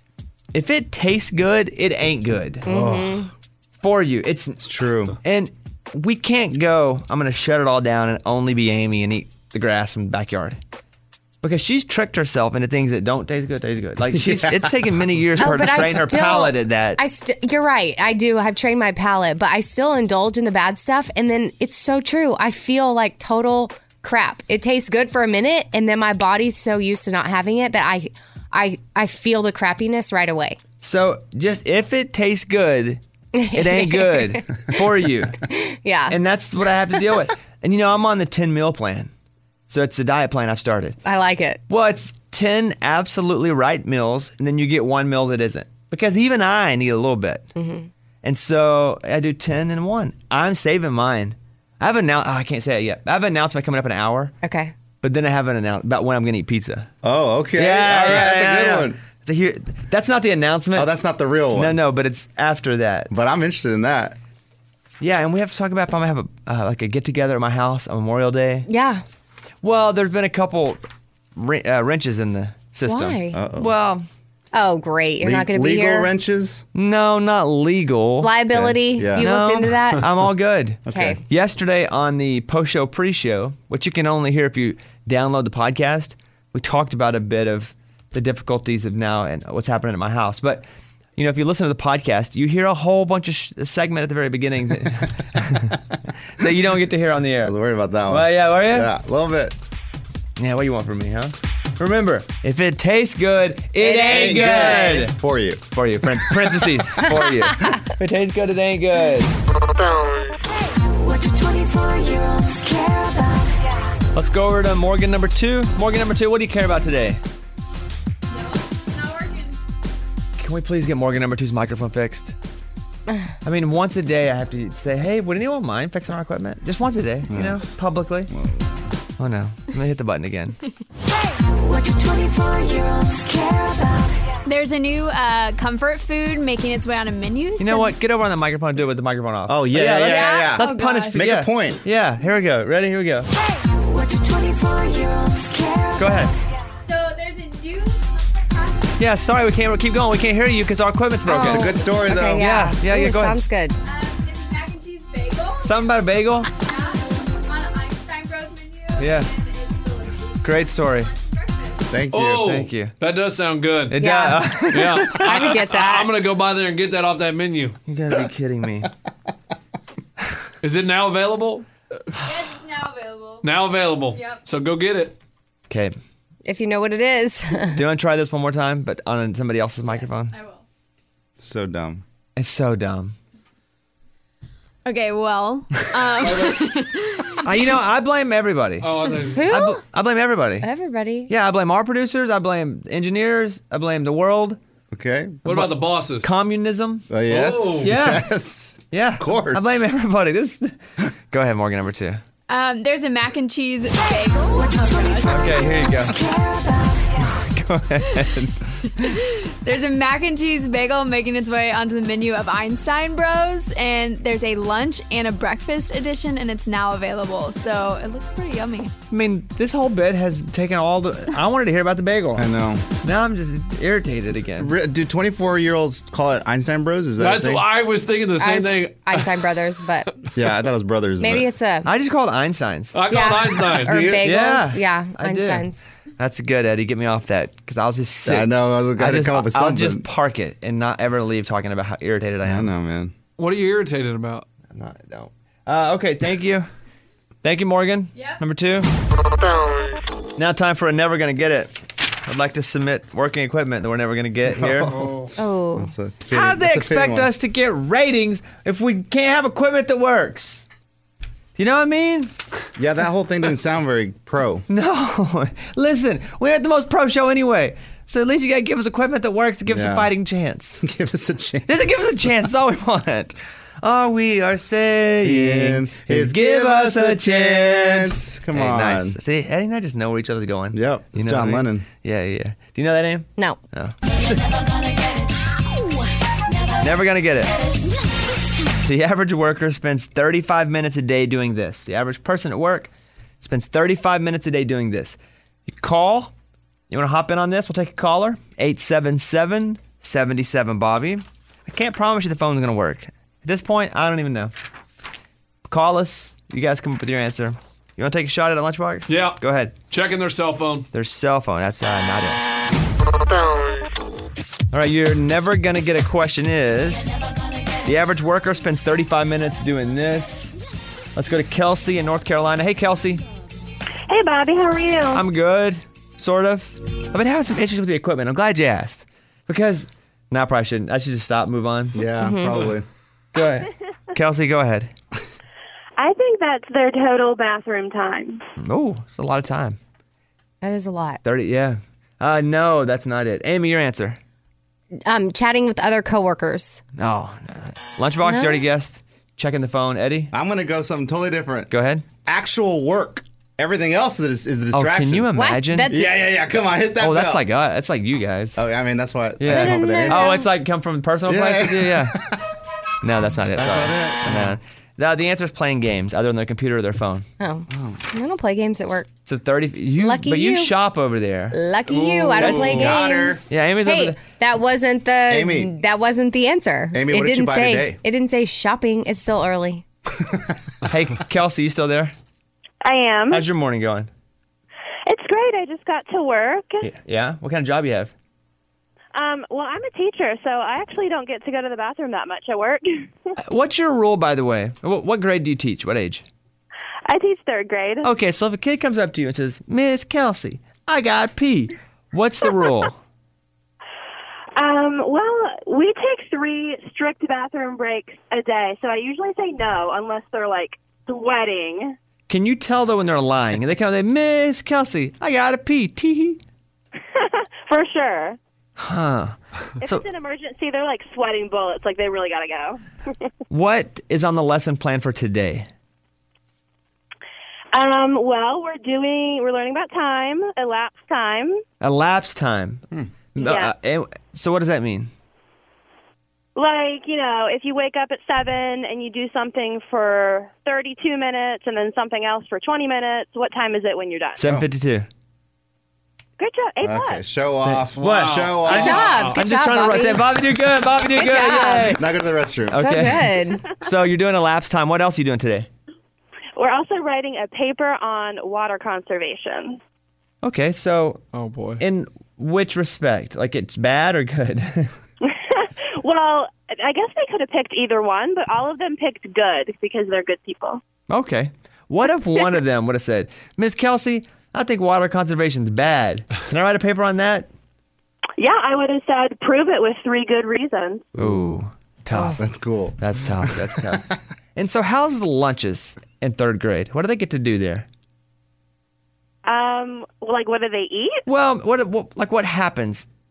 If it tastes good, it ain't good. Mm-hmm. For you. It's true. And we can't go, I'm going to shut it all down and only be Amy and eat the grass from the backyard. Because she's tricked herself into things that don't taste good. Like it's taken many years for her to train her palate at that. You're right. I do. I've trained my palate, but I still indulge in the bad stuff. And then it's so true. I feel like total crap. It tastes good for a minute, and then my body's so used to not having it that I feel the crappiness right away. So just if it tastes good, it ain't good for you. Yeah. And that's what I have to deal with. And I'm on the 10 meal plan. So it's the diet plan I've started. I like it. Well, it's 10 absolutely right meals, and then you get 1 meal that isn't. Because even I need a little bit. Mm-hmm. And so I do 10 and 1. I'm saving mine. I can't say it yet. I have an announcement coming up in an hour. Okay. But then I have an announcement about when I'm going to eat pizza. Oh, okay. Yeah, all right, yeah, that's a good yeah. one. That's not the announcement. Oh, that's not the real one. No, but it's after that. But I'm interested in that. Yeah, and we have to talk about if I'm going to have a get-together at my house on Memorial Day. Yeah. Well, there's been a couple wrenches in the system. Why? Uh-oh. Well... Oh, great. You're not going to be here? Legal wrenches? No, not legal. Liability? Okay. Yeah. You looked into that? I'm all good. Okay. Yesterday on the post-show pre-show, which you can only hear if you download the podcast, we talked about a bit of the difficulties of now and what's happening at my house. But, if you listen to the podcast, you hear a whole bunch of segment at the very beginning that you don't get to hear on the air. I was worried about that one. Well, yeah, were you? Yeah, a little bit. Yeah, what do you want from me, huh? Remember, if it tastes good, it ain't good. For you. For you. Parentheses. For you. If it tastes good, it ain't good. What do 24-year-olds care about? Let's go over to Morgan number 2. Morgan number 2, what do you care about today? Not working. Can we please get Morgan number 2's microphone fixed? I mean, once a day I have to say, hey, would anyone mind fixing our equipment? Just once a day, publicly. Oh no, let me hit the button again. What do 24-year-olds care about? There's a new comfort food making its way on a menu. You know what? Get over on the microphone and do it with the microphone off. Oh, yeah. Let's punish. Make a point. Yeah, here we go. Ready? Here we go. What do 24-year-olds care about? Go ahead. So there's a new... Yeah, sorry, we can't keep going. We can't hear you because our equipment's broken. It's a good story, though. Okay, Yeah, Ooh, go ahead. sounds good. It's a mac and cheese bagel. Something about a bagel? On an Einstein Bros menu. Yeah. And it's delicious. Great story. Thank you. Oh, Thank you. That does sound good. It Yeah. does. Yeah. I would get that. I'm going to go by there and get that off that menu. You gotta be kidding me. Is it now available? Yes, it's now available. Now available. Yep. So go get it. Okay. If you know what it is. Do you want to try this one more time, but on somebody else's microphone? I will. So dumb. It's so dumb. Okay, well, I blame everybody. Oh, I think... Who? I blame everybody. Everybody. Yeah, I blame our producers. I blame engineers. I blame the world. Okay. What about the bosses? Communism? Yes. Oh. Yeah. Yes. Yeah. Of course. I blame everybody. Go ahead, Morgan, number 2. There's a mac and cheese bagel. Oh, gosh. Okay, here you go. Go ahead. There's a mac and cheese bagel making its way onto the menu of Einstein Bros. And there's a lunch and a breakfast edition, and it's now available. So it looks pretty yummy. I mean, this whole bit has taken all the... I wanted to hear about the bagel. I know. Now I'm just irritated again. Do 24-year-olds call it Einstein Bros? Is that That's a thing? I was thinking the same As thing. Einstein Brothers, but Yeah, I thought it was brothers. maybe but- it's a I just call it Einstein's. I call it Einstein. or you? bagels. Yeah, Yeah, I do. Einstein's. That's good, Eddie. Get me off that because I was just sick. I know. I was going to come up with I'll something. just park it and not ever leave talking about how irritated I I am. know, man. What are you irritated about? I'm not. I don't. Okay, thank you. Thank you, Morgan. Yep. Number 2. Now time for a Never Gonna Get It. I'd like to submit working equipment that we're never gonna get here. Oh. That's a fitting- How'd they that's a fitting expect one. us to get ratings if we can't have equipment that works? Do you know what I mean? Yeah, that whole thing didn't sound very pro. No. Listen, we're at the most pro show anyway. So at least you gotta give us equipment that works to give us a Yeah. fighting chance. Give us a chance. Just give us a chance. That's all we want. All we are saying is give us a chance. Come Hey, on. nice. See, Eddie and I just know where each other's going. Yep, it's know John what I mean? Lennon. Yeah, yeah. Do you know that name? No. No. Never gonna get it. The average worker spends 35 minutes a day doing this. The average person at work spends 35 minutes a day doing this. You call. You want to hop in on this? We'll take a caller. 877-77 Bobby. I can't promise you the phone's gonna work. At this point, I don't even know. Call us. You guys come up with your answer. You want to take a shot at a lunchbox? Yeah. Go ahead. Checking their cell phone. Their cell phone. That's not it. All right, you're never going to get a question is, the average worker spends 35 minutes doing this. Let's go to Kelsey in North Carolina. Hey, Kelsey. Hey, Bobby, how are you? I'm good, sort of. I've been having some issues with the equipment. I'm glad you asked. Because, no, I probably shouldn't. I should just stop, move on. Yeah, probably. Go ahead. Kelsey, go ahead. I think that's their total bathroom time. Oh, it's a lot of time. That is a lot. 30, yeah. No, that's not it. Amy, your answer. Chatting with other coworkers. Oh, no. Lunchbox, you already guessed. Checking the phone. Eddie? I'm going to go something totally different. Go ahead. Actual work. Everything else is the Oh, distraction. can you imagine? That's- Yeah. Come on, hit that Oh, that's bell. that's like you guys. Oh, I mean, that's why I Yeah. came up with that. Oh, it's like come from personal Yeah. places? Yeah. No, that's not it. Sorry. not No, the answer is playing games, either on their computer or their phone. Oh. I don't play games at work. So 30. Lucky but you you. shop over there. Lucky you. I don't play got her. games. Yeah, Amy's over Hey, there. that wasn't the Amy. That wasn't the answer. Amy, it what did you didn't buy say today? it didn't say shopping. It's still early. Hey, Kelsey, you still there? I am. How's your morning going? It's great. I just got to work. Yeah? What kind of job you have? Well, I'm a teacher, so I actually don't get to go to the bathroom that much at work. What's your rule, by the way? What grade do you teach? What age? I teach third grade. Okay, so if a kid comes up to you and says, Miss Kelsey, I got pee, what's the rule? Well, we take 3 strict bathroom breaks a day, so I usually say no unless they're like sweating. Can you tell, though, when they're lying? And they come and say, Miss Kelsey, I got to pee. Tee. For sure. Huh. If So it's an emergency, they're like sweating bullets, like they really gotta go. what is on the lesson plan for today? Well, we're learning about time, elapsed time. Elapsed time. Yeah. So what does that mean? Like, if you wake up at 7 and you do something for 32 minutes and then something else for 20 minutes, what time is it when you're done? 7:52. Good job. A+. Okay, show off. What? Show off. Good job. Good I'm just job, trying to write Bobby. that. Bobby, do good. Bobby, do Good good. job. Yay. Now go to the restroom. So Okay. good. So you're doing elapsed time. What else are you doing today? We're also writing a paper on water conservation. Okay, so Oh, boy. in which respect? Like it's bad or good? Well, I guess they could have picked either one, but all of them picked good because they're good people. Okay. What if one of them would have said, Miss Kelsey, I think water conservation's bad. Can I write a paper on that? Yeah, I would have said prove it with 3 good reasons. Ooh, tough. That's cool. That's tough. That's tough. And so how's the lunches in third grade? What do they get to do there? Like, what do they eat? Well, what happens?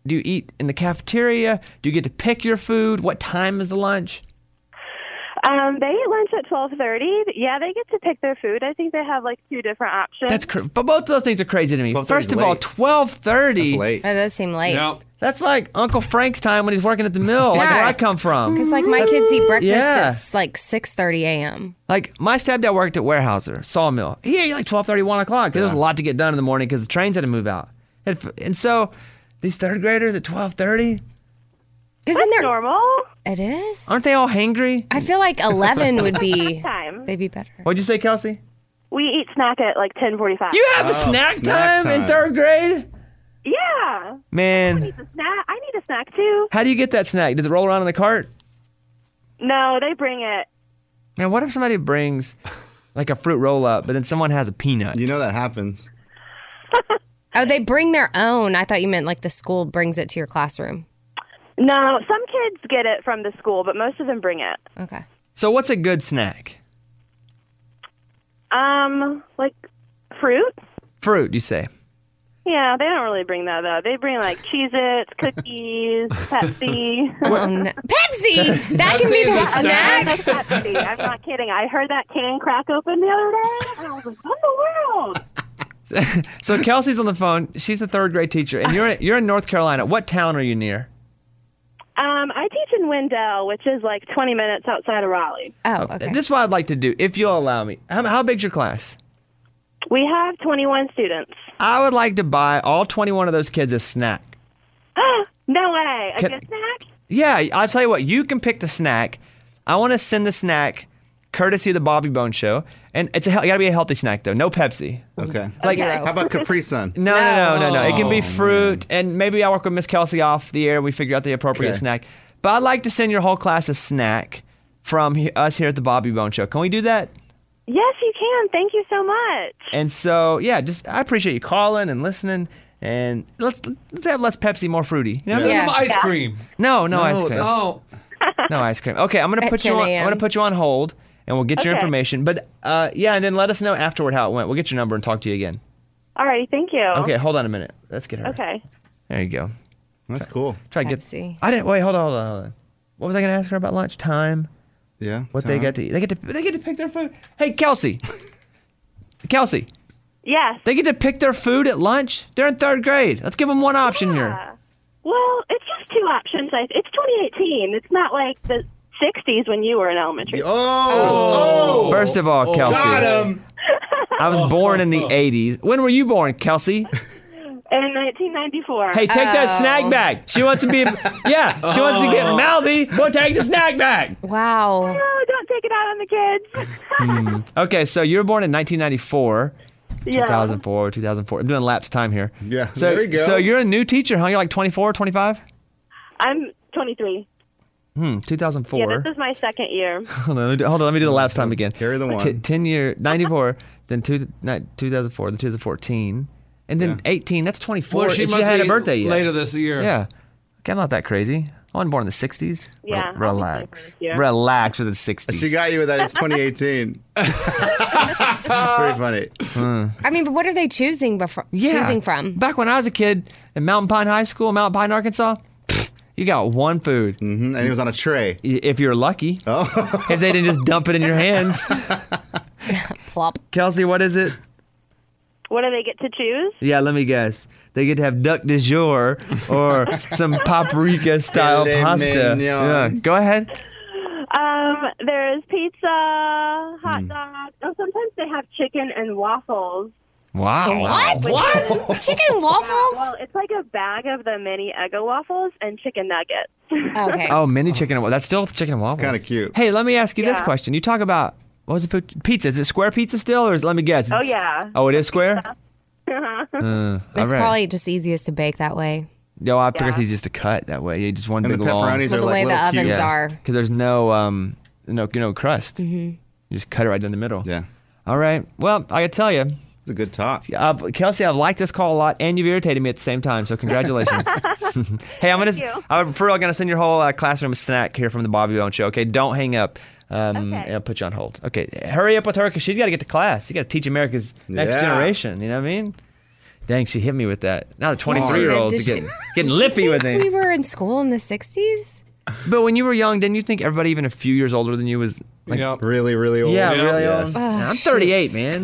Do you eat in the cafeteria? Do you get to pick your food? What time is the lunch? They eat lunch at 12:30. Yeah, they get to pick their food. I think they have like 2 different options. But both of those things are crazy to me. First of all, 12:30. That's late. That does seem late. That's like Uncle Frank's time when he's working at the mill, like where I come from. Because like my kids eat breakfast Yeah. at like 6:30 a.m. Like my stepdad worked at Weyerhaeuser sawmill. He ate like 12:30, 1 o'clock because there was a lot to get done in the morning because the trains had to move out. And so these third graders at 12:30. Isn't there normal? It is. Aren't they all hangry? I feel like 11 would be. Time. They'd be better. What'd you say, Kelsey? We eat snack at like 10:45. You have a snack time in third grade? Yeah. Man, I need a snack too. how do you get that snack? Does it roll around in the cart? No, they bring it. Man, what if somebody brings like a fruit roll up, but then someone has a peanut? You know that happens. Oh, they bring their own. I thought you meant like the school brings it to your classroom. No, some kids get it from the school, but most of them bring it. Okay. So what's a good snack? Like fruit. Fruit, you say? Yeah, they don't really bring that though. They bring like Cheez-Its, cookies, Pepsi. Oh, no. Pepsi! That can be the snack? Pepsi. I'm not kidding. I heard that can crack open the other day, and I was like, what in the world? So Kelsey's on the phone. She's a third grade teacher, and you're in North Carolina. What town are you near? I teach in Wendell, which is like 20 minutes outside of Raleigh. Oh, okay. This is what I'd like to do, if you'll allow me. How big's your class? We have 21 students. I would like to buy all 21 of those kids a snack. No way. A Can- good snack? Yeah, I'll tell you what. You can pick the snack. I want to send the snack courtesy of the Bobby Bone Show. And it got to be a healthy snack, though. No Pepsi. Okay. Like, how about Capri Sun? No. It can be fruit, and maybe I'll work with Miss Kelsey off the air. We figure out the appropriate snack. But I'd like to send your whole class a snack from us here at the Bobby Bone Show. Can we do that? Yes, you can. Thank you so much. And so, yeah, I appreciate you calling and listening. And let's have less Pepsi, more fruity. You know? Send them ice cream. No ice cream. Oh. No ice cream. Okay, I'm gonna put you on. I'm gonna put you on hold, and we'll get your Okay. information. But and then let us know afterward how it went. We'll get your number and talk to you again. All right. Thank you. Okay, hold on a minute. Let's get her. Okay. There you go. That's cool. Try to get. I didn't wait. Hold on. What was I gonna ask her about lunch time? Yeah. What they get to eat? They get to pick their food. Hey, Kelsey. Kelsey. Yes. They get to pick their food at lunch. They're in third grade. Let's give them one option here. Well, it's just 2 options. It's 2018. It's not like the 60s when you were in elementary. First of all, Kelsey. Got him. I was born in the 80s. When were you born, Kelsey? In 1994. Hey, take that snack back. She wants to be, she wants to get mouthy. We'll take the snack back. Wow. No, don't take it out on the kids. Okay, so you were born in 1994. Yeah. 2004. I'm doing lapse time here. Yeah, So, there you go. So you're a new teacher, huh? You're like 24, 25? I'm 23. 2004. Yeah, this is my second year. Hold on, let me do the lapse time again. Carry the one. 10 year, 94, then 2004, then 2014, and then 18. That's 24. Well, she and must had be a birthday yet. later this year. Yeah. Okay, I'm not that crazy. I wasn't born in the 60s. Yeah, Relax. Yeah. Relax with the 60s. She got you with that. It's 2018. It's very funny. I mean, but what are they choosing from? Back when I was a kid in Mountain Pine High School, Mountain Pine, Arkansas, you got one food. Mm-hmm. And it was on a tray. If you're lucky. Oh. If they didn't just dump it in your hands. Plop. Kelsey, what is it? What do they get to choose? Yeah, let me guess. They get to have duck de jour or some paprika style Filet pasta. mignon. Yeah, go ahead. There's pizza, hot dog. Oh, sometimes they have chicken and waffles. Wow. What? Chicken and waffles? Well, it's like a bag of the mini Eggo waffles and chicken nuggets. Okay. Oh, mini chicken and waffles. That's still chicken and waffles. Kind of cute. Hey, let me ask you this Yeah. question. You talk about, what was the food? Pizza. Is it square pizza still, or let me guess? Oh, yeah. Oh, it is square? It's probably just easiest to bake that way. No, I figure it's easiest to cut that way. You just one And big the long. pepperonis Well, are the like way the little ovens cubes. are. Because there's no crust. Mm-hmm. You just cut it right down the middle. Yeah. All right. Well, I gotta tell you, It's a good talk. Kelsey, I've liked this call a lot, and you've irritated me at the same time. So congratulations. Hey, I'm for real gonna send your whole classroom a snack here from the Bobby Bone Show. Okay, don't hang up. And I'll put you on hold. Okay, hurry up with her because she's got to get to class. You got to teach America's next Yeah. generation. You know what I mean? Dang, she hit me with that. Now the Did 23-year-olds she- are getting lippy with We me. were in school in the 60s. But when you were young, didn't you think everybody even a few years older than you was like really, really old? Yeah, really old. Yes. I'm 38, man.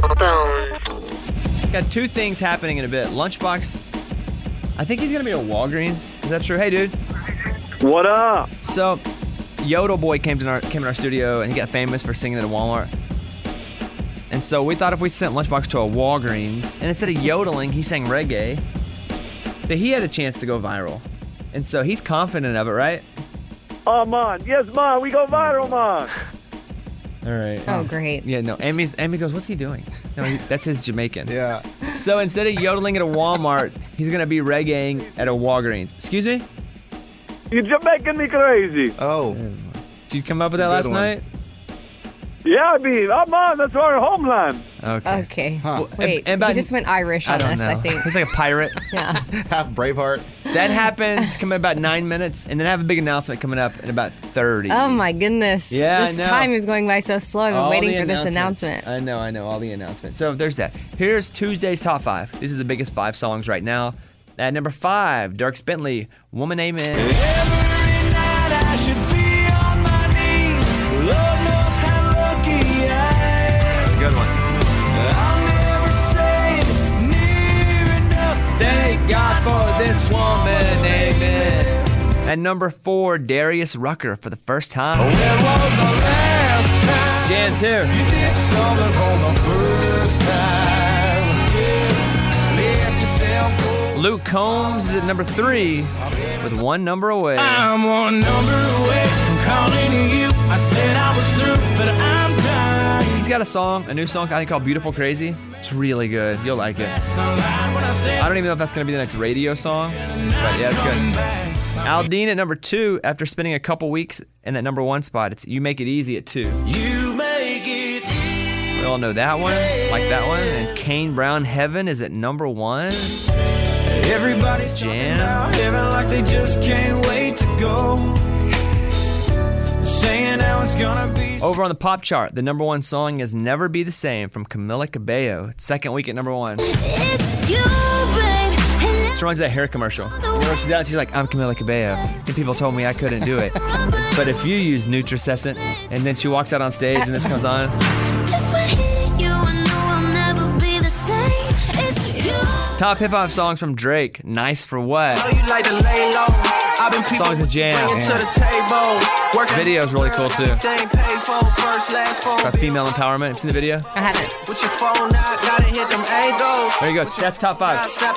Got two things happening in a bit. Lunchbox, I think he's gonna be at Walgreens. Is that true? Hey, dude. What up? So, Yodel Boy came in our studio and he got famous for singing at a Walmart. And so we thought if we sent Lunchbox to a Walgreens and instead of yodeling, he sang reggae, that he had a chance to go viral. And so he's confident of it, right? Oh, man. Yes, man. We go viral, man. All right. Oh, great. Yeah, no. Amy goes, what's he doing? No, that's his Jamaican. Yeah. So instead of yodeling at a Walmart, he's going to be reggaeing at a Walgreens. Excuse me? You're making me crazy. Oh. Did you come up with that last night? Yeah, I mean, oh, man, that's our homeland. Okay. Okay. Wait, he just went Irish on us, I think. He's like a pirate. Yeah. Half Braveheart. That happens coming in about 9 minutes, and then I have a big announcement coming up in about 30. Oh, my goodness. Yeah, This I know. time is going by so slow. I've been All waiting the for this announcements. announcement. I know, all the announcements. So there's that. Here's Tuesday's top 5. These are the biggest 5 songs right now. At number 5, Dierks Bentley, Woman Amen. I should be on my knees. Lord knows how lucky I am. Good one. I'll never say near enough. Thank God for this woman, amen. At number 4, Darius Rucker for the first time. When was the last time Jam 2. you did something for the first time? Let yourself go. Luke Combs is at number 3 with one number away. I'm one number away from calling you. I said I was through, but I'm done. He's got a new song I think called Beautiful Crazy. It's really good. You'll like it. I don't even know if that's going to be the next radio song, but yeah, it's good. Aldine at number 2 after spending a couple weeks in that number 1 spot. It's You Make It Easy at 2. You make it easy. We all know that one, like that one. And Kane Brown, Heaven is at number 1. Everybody's Jam. about heaven like they just can't wait to go. Saying how it's gonna be. Over on the pop chart, the number 1 song is Never Be the Same from Camila Cabello. Second week at number 1. She runs that hair commercial. You know what she's done? She's like, I'm Camila Cabello. And people told me I couldn't do it. But if you use Nutrisescent, and then she walks out on stage and this comes on. Top hip hop songs from Drake. Nice for What? Song's a jam. Video's really cool too. About female empowerment. Have you seen the video? I haven't. There you go. That's top 5.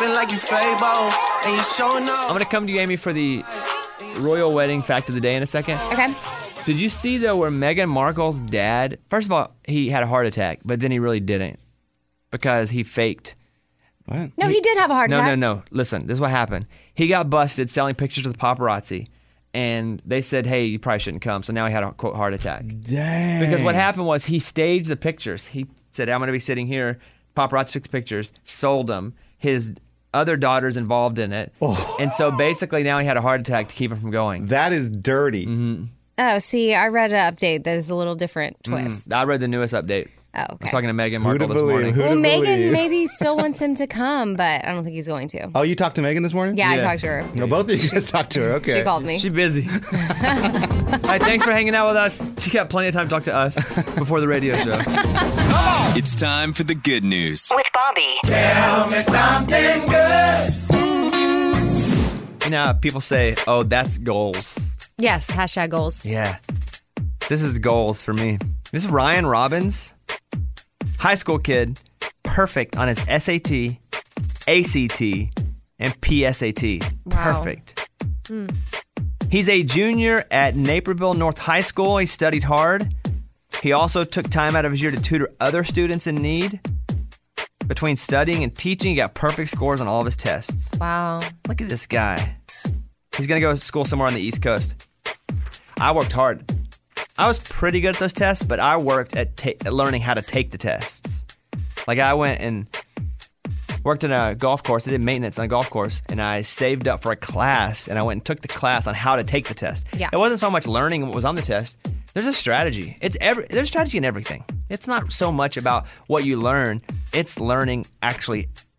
I'm gonna come to you, Amy, for the royal wedding fact of the day in a second. Okay. Did you see though where Meghan Markle's dad? First of all, he had a heart attack, but then he really didn't because he faked. What? No, he did have a heart attack. No. Listen, this is what happened. He got busted selling pictures to the paparazzi, and they said, "Hey, you probably shouldn't come." So now he had a quote heart attack. Dang. Because what happened was he staged the pictures. He said, "I'm going to be sitting here." Paparazzi took the pictures, sold them. His other daughter's involved in it, and so basically now he had a heart attack to keep him from going. That is dirty. Mm-hmm. Oh, see, I read an update that is a little different twist. I read the newest update. Oh, okay. I was talking to Meghan Markle this morning. Well, Megan maybe still wants him to come, but I don't think he's going to. Oh, you talked to Megan this morning? Yeah, I talked to her. No, both of you just talked to her. Okay. She called me. She's busy. All right, thanks for hanging out with us. She's got plenty of time to talk to us before the radio show. It's time for the good news. With Bobby. Tell me something good. You know, people say, "Oh, that's goals." Yes, hashtag goals. Yeah. This is goals for me. This is Ryan Robbins, high school kid, perfect on his SAT, ACT, and PSAT. Wow. Perfect. He's a junior at Naperville North High School. He studied hard. He also took time out of his year to tutor other students in need. Between studying and teaching, he got perfect scores on all of his tests. Wow. Look at this guy. He's going to go to school somewhere on the East Coast. I worked hard. I was pretty good at those tests, but I worked at learning how to take the tests. Like I went and worked in a golf course. I did maintenance on a golf course, and I saved up for a class, and I went and took the class on how to take the test. Yeah. It wasn't so much learning what was on the test. There's a strategy. There's strategy in everything. It's not so much about what you learn. It's learning actually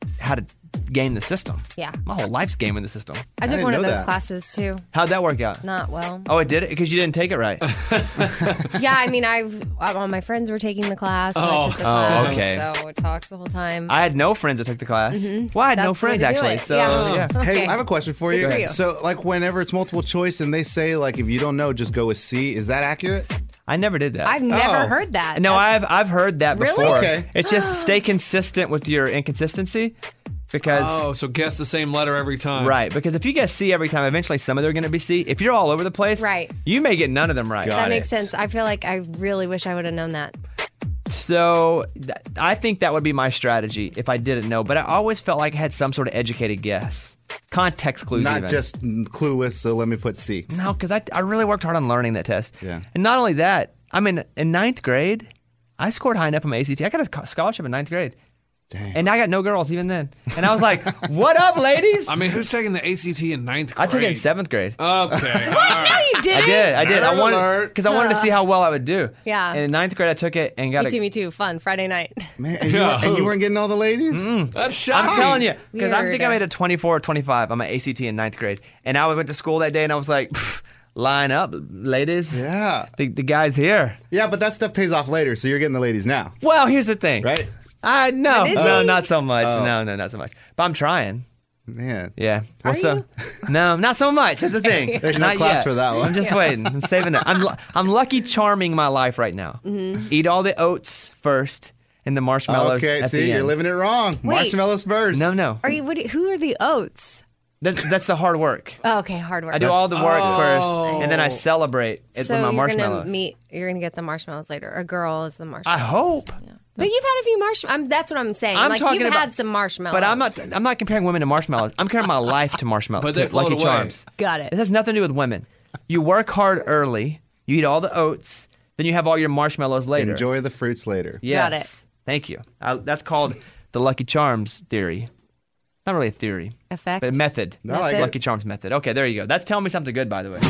how to game the system. Yeah. My whole life's gaming the system. I took one of those classes too. How'd that work out? Not well. Oh, it did it? Because you didn't take it right. Yeah, I mean, all my friends were taking the class. So I took the class, okay. So it talks the whole time. I had no friends that took the class. Mhm. Well, I had no That's the way friends, to do actually. it. So, Yeah. yeah. Hey, Okay. I have a question for you. Good for you. So, like, whenever it's multiple choice and they say, like, if you don't know, just go with C, is that accurate? I never did that. I've never heard that. No, I've heard that Really? before. Okay. It's just stay consistent with your inconsistency because so guess the same letter every time. right, because if you guess C every time, eventually some of them are going to be C. If you're all over the place, Right. you may get none of them right. That makes sense. I feel like I really wish I would have known that. So I think that would be my strategy if I didn't know, but I always felt like I had some sort of educated guess. Context clues Not even. just clueless, so let me put C. No, because I really worked hard on learning that test. Yeah. And not only that, I mean, in ninth grade, I scored high enough on my ACT. I got a scholarship in ninth grade. Dang. And I got no girls even then. And I was like, what up, ladies? I mean, who's taking the ACT in ninth grade? I took it in seventh grade. Okay. All right. You did I did. I Nerd wanted alert. because I wanted to see how well I would do. Yeah. And in ninth grade, I took it and got Me too. Fun Friday night. Man, and you weren't getting all the ladies? That's shocking. I'm telling you, because I Weird. think I made a 24 or 25 on my ACT in ninth grade. And I went to school that day and I was like, line up, ladies. Yeah. The guy's here. Yeah, but that stuff pays off later, so you're getting the ladies now. Well, here's the thing. Right? No, Is no, he? not so much. Oh. No, not so much. But I'm trying. Man. Yeah. Are So, no, not so much. That's the thing. There's no Not class yet. for that one. I'm just waiting. I'm saving it. I'm lucky charming my life right now. Mm-hmm. Eat all the oats first and the marshmallows Okay, at see, the you're end. living it wrong. Marshmallows first. No. Who are the oats? That's the hard work. Oh, okay, hard work. I do all the work first, and then I celebrate it So with my you're marshmallows. you're gonna get the marshmallows later. A girl is the marshmallows. I hope. But you've had a few marshmallows. That's what I'm saying. I'm like talking you've about- had some marshmallows. But I'm not comparing women to marshmallows. I'm comparing my life to marshmallows. But they to float Lucky away. Charms. Got it. It has nothing to do with women. You work hard early. You eat all the oats. Then you have all your marshmallows later. Enjoy the fruits later. Yes. Got it. Thank you. That's called the Lucky Charms theory. Not really a theory, Effect. but method. I like it. Lucky Charms method. Okay, there you go. That's telling me something good, by the way.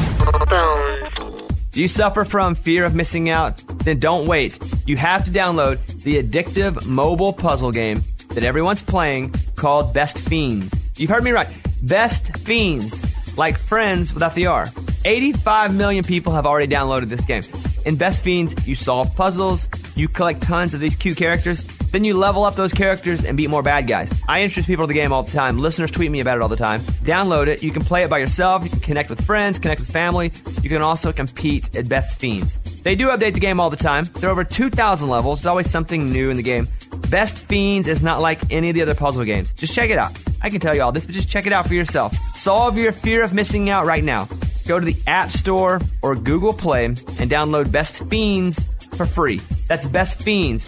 Do you suffer from fear of missing out? Then don't wait. You have to download the addictive mobile puzzle game that everyone's playing called Best Fiends. You've heard me right. Best Fiends. Like friends without the R. 85 million people have already downloaded this game. In Best Fiends, you solve puzzles, you collect tons of these cute characters, then you level up those characters and beat more bad guys. I introduce people to the game all the time. Listeners tweet me about it all the time. Download it. You can play it by yourself. You can connect with friends, connect with family. You can also compete at Best Fiends. They do update the game all the time. There are over 2,000 levels. There's always something new in the game. Best Fiends is not like any of the other puzzle games. Just check it out. I can tell you all this, but just check it out for yourself. Solve your fear of missing out right now. Go to the App Store or Google Play and download Best Fiends for free. That's Best Fiends,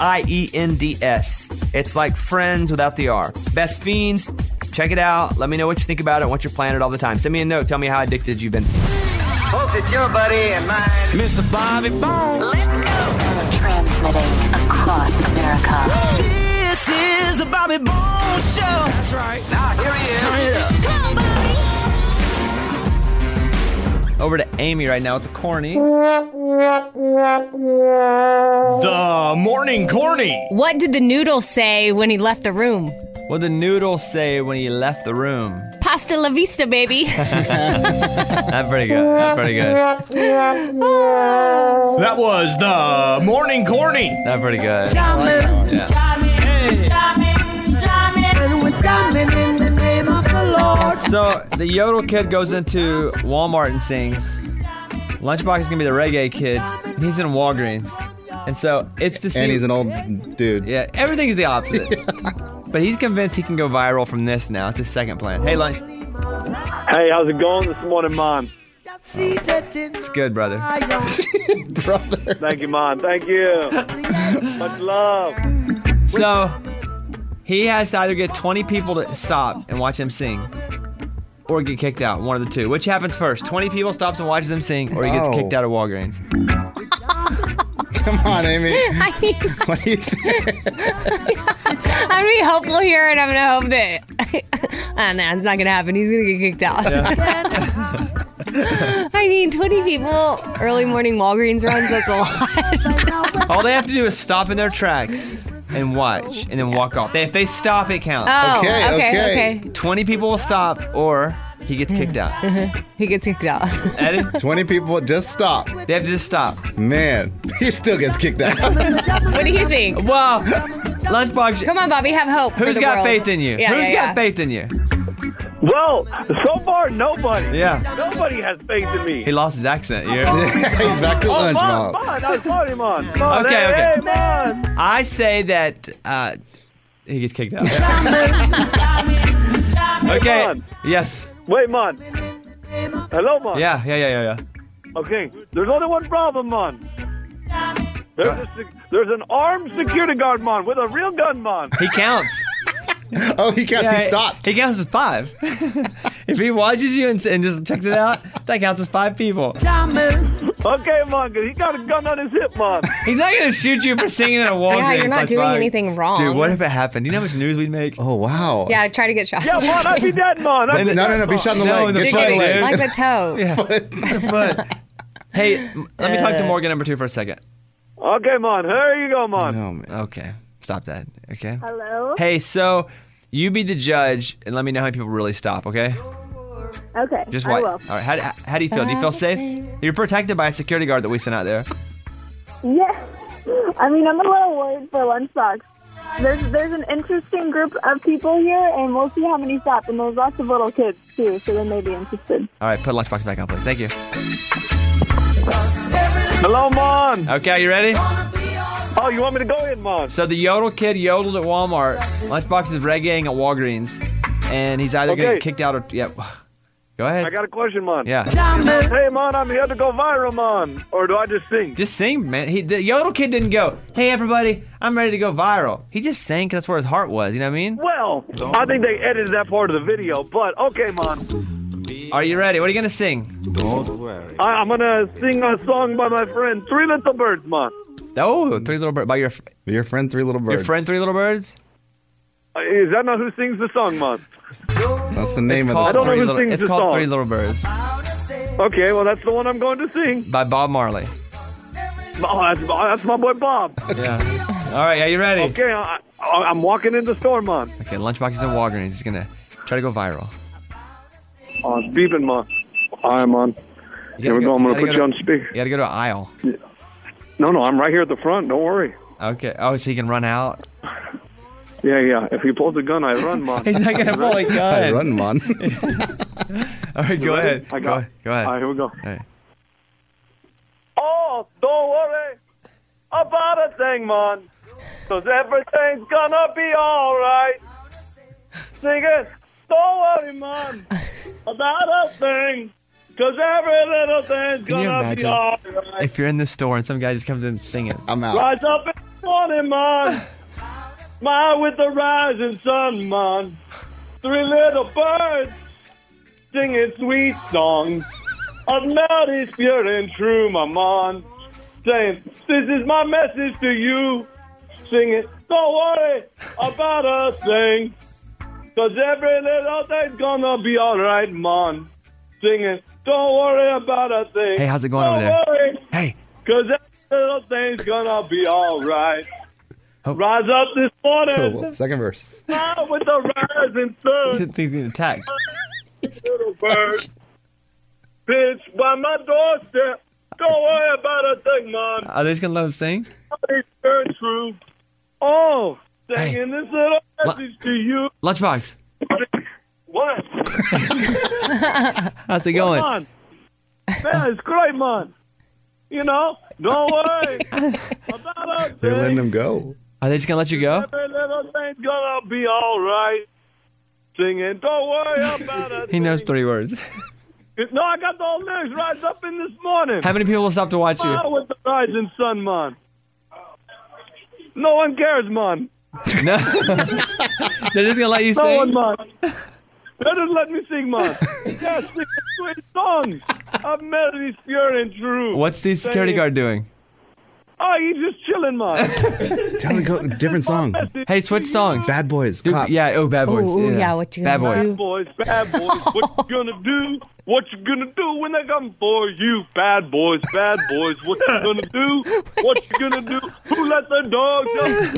Fiends. It's like friends without the R. Best Fiends, check it out. Let me know what you think about it and what you're playing it all the time. Send me a note. Tell me how addicted you've been. Folks, it's your buddy and mine, Mr. Bobby Bones. Let's go. Transmitting across America. This is the Bobby Bones Show. That's right. Now, here he is. Turn it up. Come on, Bobby. Over to Amy right now with the corny. The morning corny. What did the noodle say when he left the room? What did the noodle say when he left the room? Pasta la vista, baby. That's pretty good. That's pretty good. That was the morning corny. That's pretty good. So the Yodel kid goes into Walmart and sings. Lunchbox is gonna be the reggae kid. He's in Walgreens, and so it's to see. And he's an old dude. Yeah, everything is the opposite. But he's convinced he can go viral from this now. It's his second plan. Hey, Lunch. Hey, how's it going this morning, Mom? It's good, brother. Brother. Thank you, Mom. Thank you. Much love. So he has to either get 20 people to stop and watch him sing, or get kicked out. One of the two. Which happens first? 20 people stops and watches him sing, or he gets kicked out of Walgreens. Come on, Amy. What do you think? I'm gonna be hopeful here, and I'm gonna hope that nah, it's not gonna happen. He's gonna get kicked out. I mean, 20 people, early morning Walgreens runs, that's a lot. All they have to do is stop in their tracks and watch, and then walk off. If they stop, it counts. Oh, okay. 20 people will stop, or he gets kicked out. He gets kicked out. Eddie? 20 people just stop. They have to just stop. Man, he still gets kicked out. What do you think? Wow. Lunchbox. Come on, Bobby, have hope. Who's for the got world. faith in you? Yeah, Who's yeah, got faith in you? Well, so far, nobody. Yeah. Nobody has faith in me. He lost his accent. He's back to Mon, I saw him on. Mon, Okay, hey, okay. Mon. I say that he gets kicked out. Okay. Mon. Yes. Wait, Mon. Hello, Mon. Yeah. Okay, there's only one problem, Mon. There's an armed security guard, Mon, with a real gun, Mon. He counts. Oh, he counts. He stopped. He counts as 5. If he watches you and just checks it out, that counts as 5 people. Okay, Mon, 'cause he got a gun on his hip, Mon. He's not going to shoot you for singing in a Walgreens. Yeah, you're not doing anything wrong. Dude, what if it happened? Do you know how much news we'd make? Oh, wow. Yeah, try to get shot. Yeah, Mon, I'd be dead, Mon. No, be shot in the leg. the Get shot in the foot, leg. Like the toe. Yeah, the foot. Hey, let me talk to Morgan number 2 for a second. Okay, Mon, here you go, Mon. No, man. Okay, stop that. Okay. Hello? Hey, so you be the judge and let me know how many people really stop, okay? Okay, Just I what? will. All right. How do you feel? Do you feel safe? You're protected by a security guard that we sent out there. Yeah. I mean, I'm a little worried for Lunchbox. There's an interesting group of people here, and we'll see how many stop. And there's lots of little kids, too, so they may be interested. All right, put Lunchbox back on, please. Thank you. Hello, Mon. Okay, you ready? Oh, you want me to go in, Mon? So the Yodel kid yodeled at Walmart. Lunchbox is reggaeing at Walgreens, and he's either going to Okay. get kicked out or Go ahead. I got a question, Mon. Yeah. Hey, Mon, I'm here to go viral, Mon. Or do I just sing? Just sing, man. The Yodel kid didn't go, hey, everybody, I'm ready to go viral. He just sang 'cause that's where his heart was. You know what I mean? Well, I think they edited that part of the video, but okay, Mon. Are you ready? What are you going to sing? Don't worry. I'm going to sing a song by my friend, Three Little Birds, Mon. Oh, Three Little Birds. By your friend, Three Little Birds. Your friend, Three Little Birds? Is that not who sings the song, Mon? That's the name of the I don't know who sings It's the called song. Three Little Birds Okay, well, that's the one I'm going to sing. by Bob Marley. Oh, that's my boy, Bob. Yeah. All right, are you ready? Okay, I'm walking in the store, Mon. Okay, Lunchbox is in Walgreens. He's going to try to go viral. Oh, it's beeping, Mon. All right, Mon. Here we go. I'm going to put you on speaker. You got to go to an aisle. No, I'm right here at the front. Don't worry. Okay. Oh, so he can run out? Yeah. If he pulls a gun, I run, Mon. He's not going to pull a gun. I run, Mon. All right, You go ready? ahead. I Go got ahead. Go ahead. All right, here we go. All right. Oh, don't worry about a thing, Mon. 'Cause everything's gonna be alright. Sing it. Don't worry, Mon, about a thing. 'Cause every little thing's Can you gonna be imagine alright. if you're in the store and some guy just comes in singing? I'm out. Rise up in the morning, Mon. Smile with the rising sun, Mon. Three little birds singing sweet songs of melodies pure and true, my Mon. Saying, this is my message to you. Sing it. Don't worry about a thing. 'Cause every little thing's gonna be alright, Mon. Sing it. Don't worry about a thing. Hey, how's it going over there? Don't worry. Hey. 'Cause every little thing's gonna be alright. Rise up this morning. Second verse. Smile with the rising sun. He's getting attacked. Little bird. Pitch by my doorstep. Don't worry about a thing, Mon. Are they just going to let him sing? It's very true. Oh, singing this little message to you. Lunchbox. What? How's it going? Come on. Man, it's great, Mon. You know, don't worry about a They're letting thing. him go. Are they just going to let you go? Every little thing's gonna be all right. Singing, don't worry about a He knows 3 words. No, I got the old lyrics right up in this morning. How many people will stop to watch you? Smile with the rising sun, Mon. No one cares, Mon. No. They're just going to let you No sing? one, Mon. They just let me sing, Mon. Yeah, sing sweet songs of melodies pure and true. What's the security Saying, guard doing? Oh, he's just chilling, Mon. Tell him to go different song. Hey, switch songs. Bad Boys. Dude, Cops. yeah, Bad Boys. Ooh, yeah, what you Bad gonna Boys. do? Bad boys, what you gonna do? What you gonna do when they come for you? Bad boys, what you gonna do? What you gonna do? Who let the dogs out?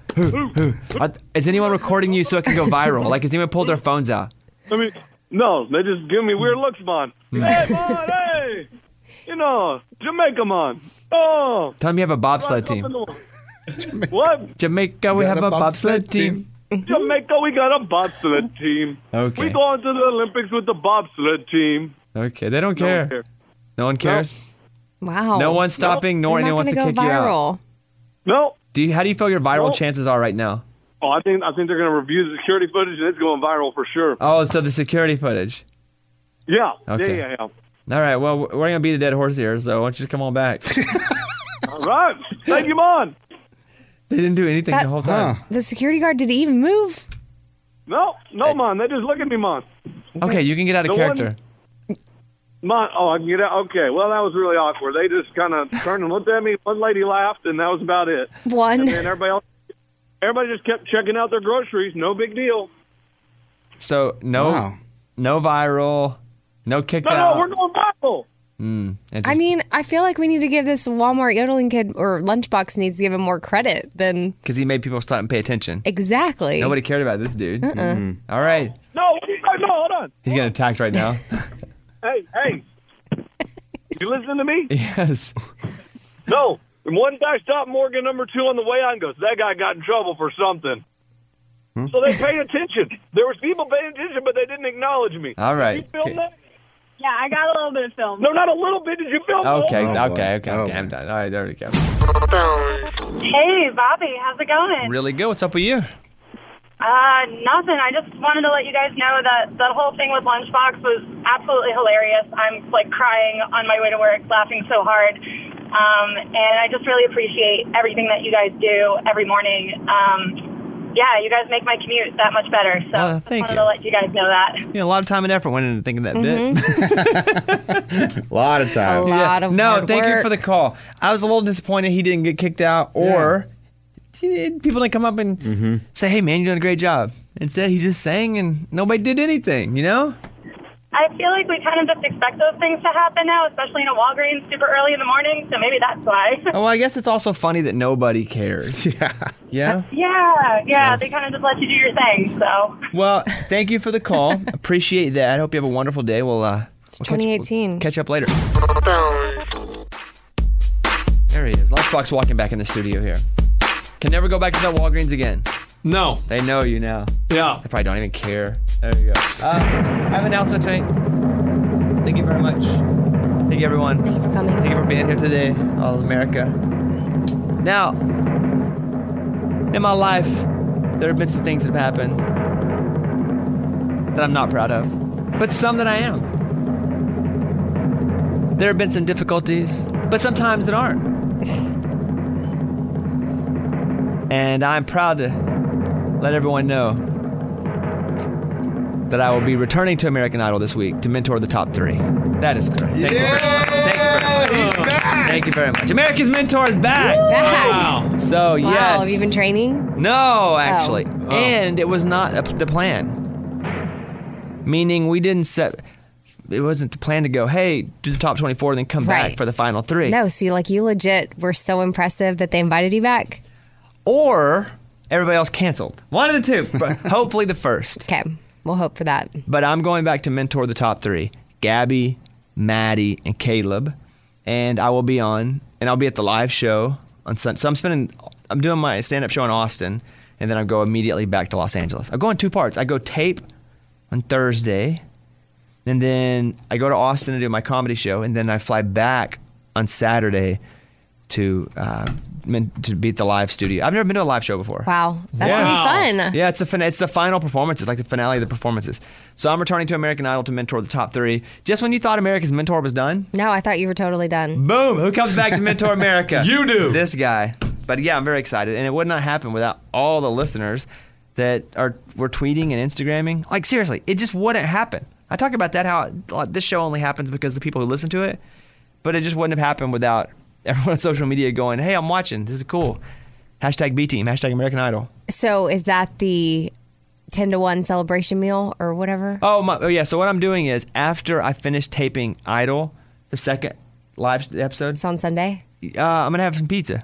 Is anyone recording you so it can go viral? Like, has anyone pulled their phones out? I mean, no, they just give me weird looks, man. Hey, man, hey! You know, Jamaica, man. Oh! Tell them you have a bobsled team. What? Jamaica, we have a bobsled team. Jamaica, we got a bobsled team. Okay. We going to the Olympics with the bobsled team. Okay, they don't care. No one cares? Wow. No one's stopping, nor anyone wants to kick you out. No. How do you feel your viral chances are right now? Oh, I think they're going to review the security footage, and it's going viral for sure. Oh, so the security footage. Yeah. Okay. Yeah. All right, well, we're going to beat a dead horse here, so why don't you just come on back? All right. Thank you, man. They didn't do anything the whole time. The security guard, did he even move? No, man. They just look at me, man. Okay, you can get out of character. Man, I can get out. Okay, well, that was really awkward. They just kind of turned and looked at me. One lady laughed, and that was about it. One. And then everybody just kept checking out their groceries. No big deal. So, no viral, no kicked out. No, we're going viral. I mean, I feel like we need to give this Walmart yodeling kid, or Lunchbox needs to give him more credit than... Because he made people stop and pay attention. Exactly. Nobody cared about this dude. All right. No, hold on. He's getting attacked right now. Hey. You listening to me? Yes. No. One guy stopped Morgan number 2 on the way out and goes, that guy got in trouble for something. So they paid attention. There was people paying attention, but they didn't acknowledge me. All right. Did you film that? Yeah, I got a little bit of film. No, not a little bit. Did you film it? Okay. I'm done. All right, there we go. Hey, Bobby, how's it going? Really good. What's up with you? Nothing. I just wanted to let you guys know that the whole thing with Lunchbox was absolutely hilarious. I'm like crying on my way to work, laughing so hard. And I just really appreciate everything that you guys do every morning. Yeah, you guys make my commute that much better. So I just wanted to let you guys know that. A lot of time and effort went into thinking that bit. A lot of time. A lot of hard thank you work. for the call. I was a little disappointed he didn't get kicked out, or people didn't come up and say, hey, man, you're doing a great job. Instead, he just sang and nobody did anything, you know? I feel like we kind of just expect those things to happen now, especially in a Walgreens super early in the morning, so maybe that's why. Oh, well, I guess it's also funny that nobody cares. Yeah? Yeah, they kind of just let you do your thing, so. Well, thank you for the call. Appreciate that. Hope you have a wonderful day. It's 2018. Catch up later. There he is. Lunchbox walking back in the studio here. Can never go back to that Walgreens again. No. They know you now. Yeah. They probably don't even care. There you go. I have an announcement to make. Thank you very much. Thank you, everyone. Thank you for coming. Thank you for being here today, all of America. Now, in my life, there have been some things that have happened that I'm not proud of, but some that I am. There have been some difficulties, but sometimes that aren't. And I'm proud to let everyone know that I will be returning to American Idol this week to mentor the top 3. That is correct. Thank you very much. Thank you very much. America's Mentor is back. Wow. So, yes. Wow, have you been training? No, actually. And it was not the plan. Meaning we didn't set... It wasn't the plan to go, hey, do the top 24 and then come back for the final 3. No, so you legit were so impressive that they invited you back? Or everybody else canceled. One of the two. But hopefully the first. Okay. We'll hope for that. But I'm going back to mentor the top 3. Gabby, Maddie, and Caleb. And I will be on, and I'll be at the live show on Sunday. So I'm doing my stand-up show in Austin, and then I'll go immediately back to Los Angeles. I go in 2 parts. I go tape on Thursday, and then I go to Austin to do my comedy show, and then I fly back on Saturday to be at the live studio. I've never been to a live show before. Wow. That's going to be fun. Yeah, it's the final performance. It's like the finale of the performances. So I'm returning to American Idol to mentor the top 3. Just when you thought America's Mentor was done. No, I thought you were totally done. Boom. Who comes back to mentor America? You do. This guy. But yeah, I'm very excited. And it would not happen without all the listeners that were tweeting and Instagramming. Like, seriously, it just wouldn't happen. I talk about that, how this show only happens because of the people who listen to it. But it just wouldn't have happened without everyone on social media going, hey, I'm watching. This is cool. Hashtag B-Team. Hashtag American Idol. So is that the 10-to-1 celebration meal or whatever? Oh, yeah. So what I'm doing is after I finish taping Idol, the second live episode. It's on Sunday? I'm going to have some pizza.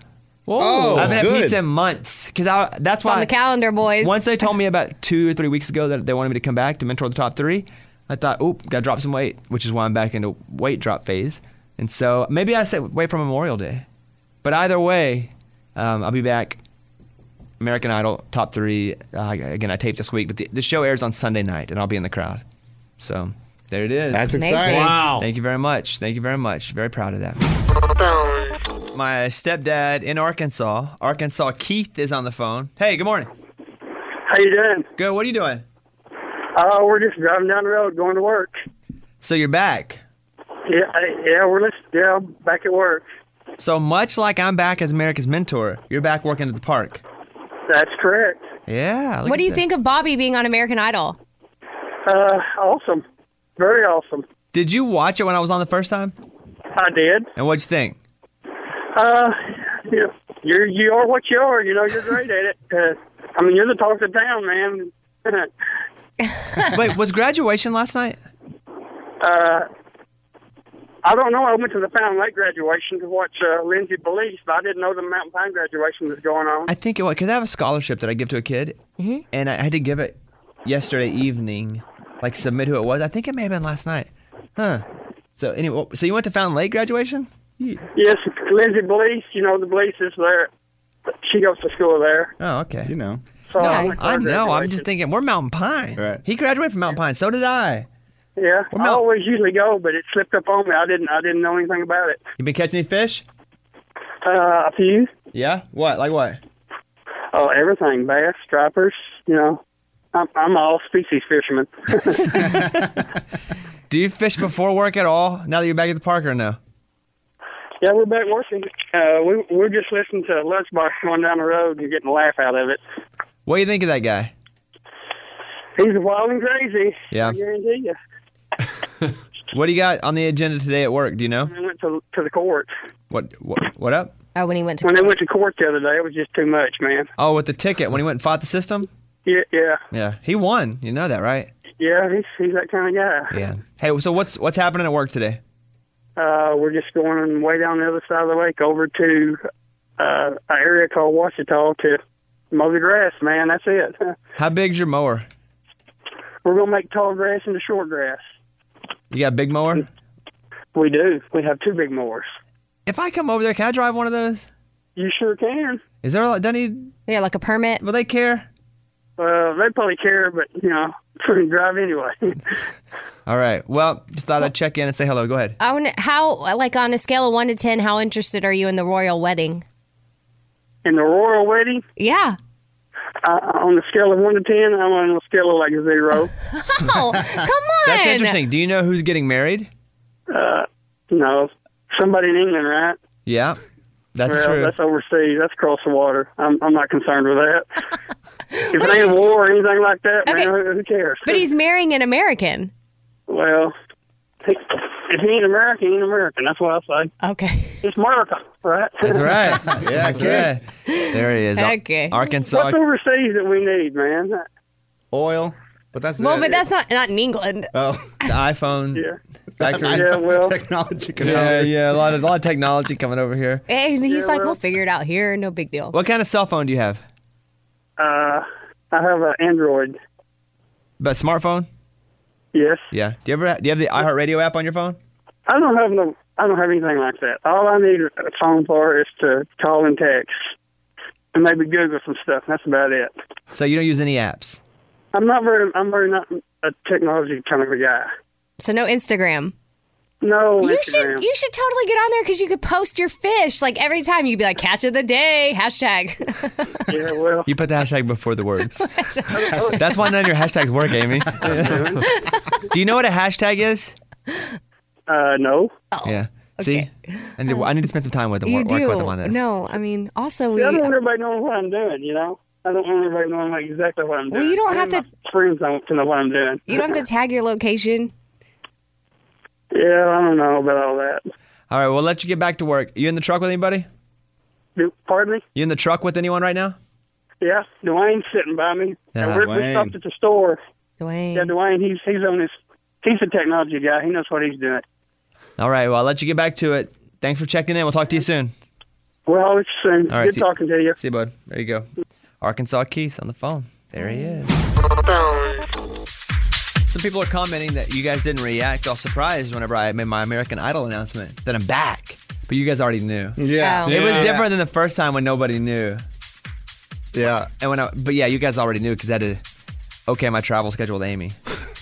I haven't had pizza in months because that's why on the calendar, boys. Once they told me about 2 or 3 weeks ago that they wanted me to come back to mentor the top 3, I thought, gotta drop some weight, which is why I'm back into weight drop phase. And so maybe I said wait for Memorial Day, but either way, I'll be back. American Idol top 3. Again, I taped this week, but the show airs on Sunday night, and I'll be in the crowd. So there it is. That's exciting. Wow. Thank you very much. Thank you very much. Very proud of that. My stepdad in Arkansas, Keith, is on the phone. Hey, good morning. How you doing? Good. What are you doing? We're just driving down the road going to work. So you're back. We're back at work. So much like I'm back as America's mentor, you're back working at the park. That's correct. Yeah. What do you think of Bobby being on American Idol? Awesome. Very awesome. Did you watch it when I was on the first time? I did. And what'd you think? You are what you are. You know, you're great at it. You're the talk of town, man. Wait, was graduation last night? I don't know. I went to the Fountain Lake graduation to watch Lindsay Belize, but I didn't know the Mountain Pine graduation was going on. I think it was because I have a scholarship that I give to a kid, and I had to give it yesterday evening, like submit who it was. I think it may have been last night. Huh. So anyway, so you went to Fountain Lake graduation? Yes, Lindsay Belize. You know the Belize is there. She goes to school there. Oh, okay. You know. So No, I went to her I know. I'm graduation. just thinking we're Mountain Pine. Right. He graduated from Mountain Pine. So did I. Yeah, I always usually go, but it slipped up on me. I didn't know anything about it. You been catching any fish? A few. Yeah. What? Like what? Oh, everything. Bass, stripers. You know, I'm all species fisherman. Do you fish before work at all? Now that you're back at the park, or no? Yeah, we're back working. We're just listening to Lunchbox going down the road and getting a laugh out of it. What do you think of that guy? He's wild and crazy. Yeah. I guarantee you. What do you got on the agenda today at work? Do you know? We went to the court. What up? Oh, when he went to When court. they went to court the other day, it was just too much, man. Oh, with the ticket when he went and fought the system? Yeah. Yeah. He won. You know that, right? Yeah, he's that kind of guy. Yeah. Hey, so what's happening at work today? We're just going way down the other side of the lake over to an area called Ouachita to mow the grass, man. That's it. How big's your mower? We're going to make tall grass into short grass. You got a big mower? We do. We have 2 big mowers. If I come over there, can I drive one of those? You sure can. Is there a doesn't he? Like a permit? Will they care? They probably care, but, drive anyway. All right. Well, just thought I'd check in and say hello. Go ahead. I wonder how, like on a scale of 1 to 10, how interested are you in the royal wedding? In the royal wedding? Yeah. On the scale of 1 to 10, I'm on a scale of like 0. Oh, come on. That's interesting. Do you know who's getting married? No. Somebody in England, right? Yeah. That's well, true. That's overseas. That's across the water. I'm not concerned with that. If it ain't war or anything like that, Okay. man, who cares? But he's marrying an American. Well, if he ain't American, he ain't American. That's what I say. Okay. It's America, right? That's right. Yeah, that's right. There he is. Okay. Arkansas. What's overseas that we need, man? Oil. But that's Well, but that's not in England. Oh, the iPhone factories. Yeah, well. Technology. Yeah, a lot of technology coming over here. And he's Yeah, like, well- we'll figure it out here. No big deal. What kind of cell phone do you have? I have an Android. But smartphone? Yes. Yeah. Do you have the iHeartRadio app on your phone? I don't have anything like that. All I need a phone for is to call and text, and maybe Google some stuff. That's about it. So you don't use any apps? I'm very not a technology kind of a guy. So no Instagram. No, You Instagram. should totally get on there because you could post your fish. Like every time you'd be like, catch of the day, hashtag. Yeah, well. You put the hashtag before the words. That's why none of your hashtags work, Amy. Do you know what a hashtag is? No. Yeah. See? I need to spend some time with them. You Work do. with them on this. No, I mean, also See, I don't want everybody knowing what I'm doing, I don't want everybody knowing like exactly what I'm doing. Well, you don't I have want my friends to know what I'm doing. you don't have to tag your location. Yeah, I don't know about all that. All right, we'll let you get back to work. You in the truck with anybody? Pardon me? You in the truck with anyone right now? Yeah, Dwayne's sitting by me. Yeah, we Dwayne. stopped at the store. Dwayne. Yeah, Dwayne, he's a technology guy. He knows what he's doing. All right, well, I'll let you get back to it. Thanks for checking in. We'll talk to you soon. Well, I'll let you soon. All right, Good talking to you. See you, bud. There you go. Arkansas Keith on the phone. There he is. Some people are commenting that you guys didn't react all surprised whenever I made my American Idol announcement that I'm back. But you guys already knew. Yeah. It was different than the first time when nobody knew. Yeah. And but you guys already knew because I had to okay my travel schedule with Amy.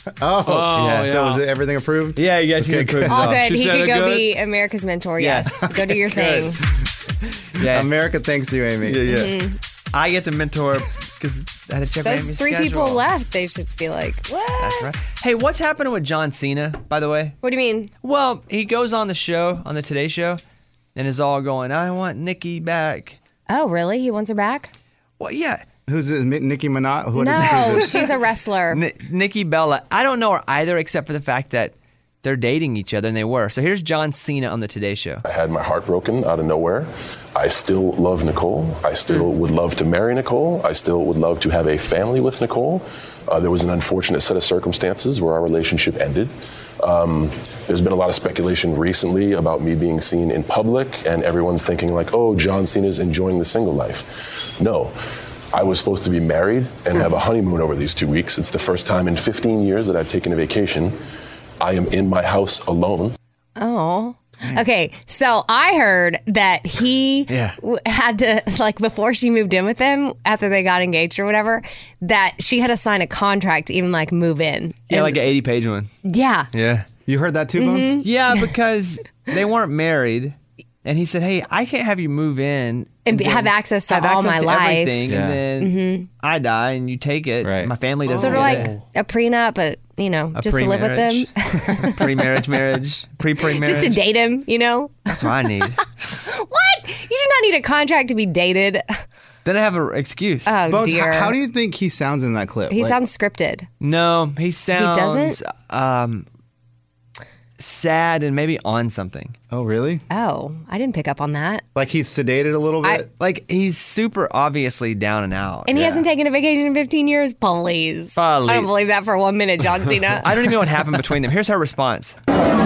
Yeah. So was everything approved? Yeah, she approved. All good. He could go be America's mentor. Yes. Go do your thing. Yeah. America thanks you, Amy. Yeah. Mm-hmm. I get to mentor because I had to check Those Amy's 3 schedule. people left. They should be like, what? That's right. Hey, what's happening with John Cena, by the way? What do you mean? Well, he goes on the show, on the Today Show, and is all going, I want Nikki back. Oh, really? He wants her back? Well, yeah. Who's it? Nicki Minaj? No, she's a wrestler. Nikki Bella. I don't know her either, except for the fact that they're dating each other, and they were. So here's John Cena on the Today Show. I had my heart broken out of nowhere. I still love Nicole. I still would love to marry Nicole. I still would love to have a family with Nicole. There was an unfortunate set of circumstances where our relationship ended. There's been a lot of speculation recently about me being seen in public, and everyone's thinking like, oh, John Cena's enjoying the single life. No. I was supposed to be married and have a honeymoon over these 2 weeks. It's the first time in 15 years that I've taken a vacation. I am in my house alone. Oh. Okay, so I heard that he had to, like, before she moved in with him, after they got engaged or whatever, that she had to sign a contract to even, like, move in. Yeah, like an 80-page one. Yeah. Yeah. You heard that too, Bones? Yeah, because they weren't married, and he said, hey, I can't have you move in. And have access to all my life. Everything, and then I die, and you take it. Right. My family doesn't Sort of get like it. a prenup, but, you know, just to live with them. Pre-marriage, marriage, pre-marriage. Just to date him, you know? That's what I need. What? You do not need a contract to be dated. Then I have an excuse. Oh, Bones, dear. how do you think he sounds in that clip? He sounds scripted. No, he sounds... doesn't? Sad and maybe on something. Oh, really? Oh, I didn't pick up on that. Like he's sedated a little bit? Like he's super obviously down and out. And he hasn't taken a vacation in 15 years? Please. I don't believe that for 1 minute, John Cena. I don't even know what happened between them. Here's her response.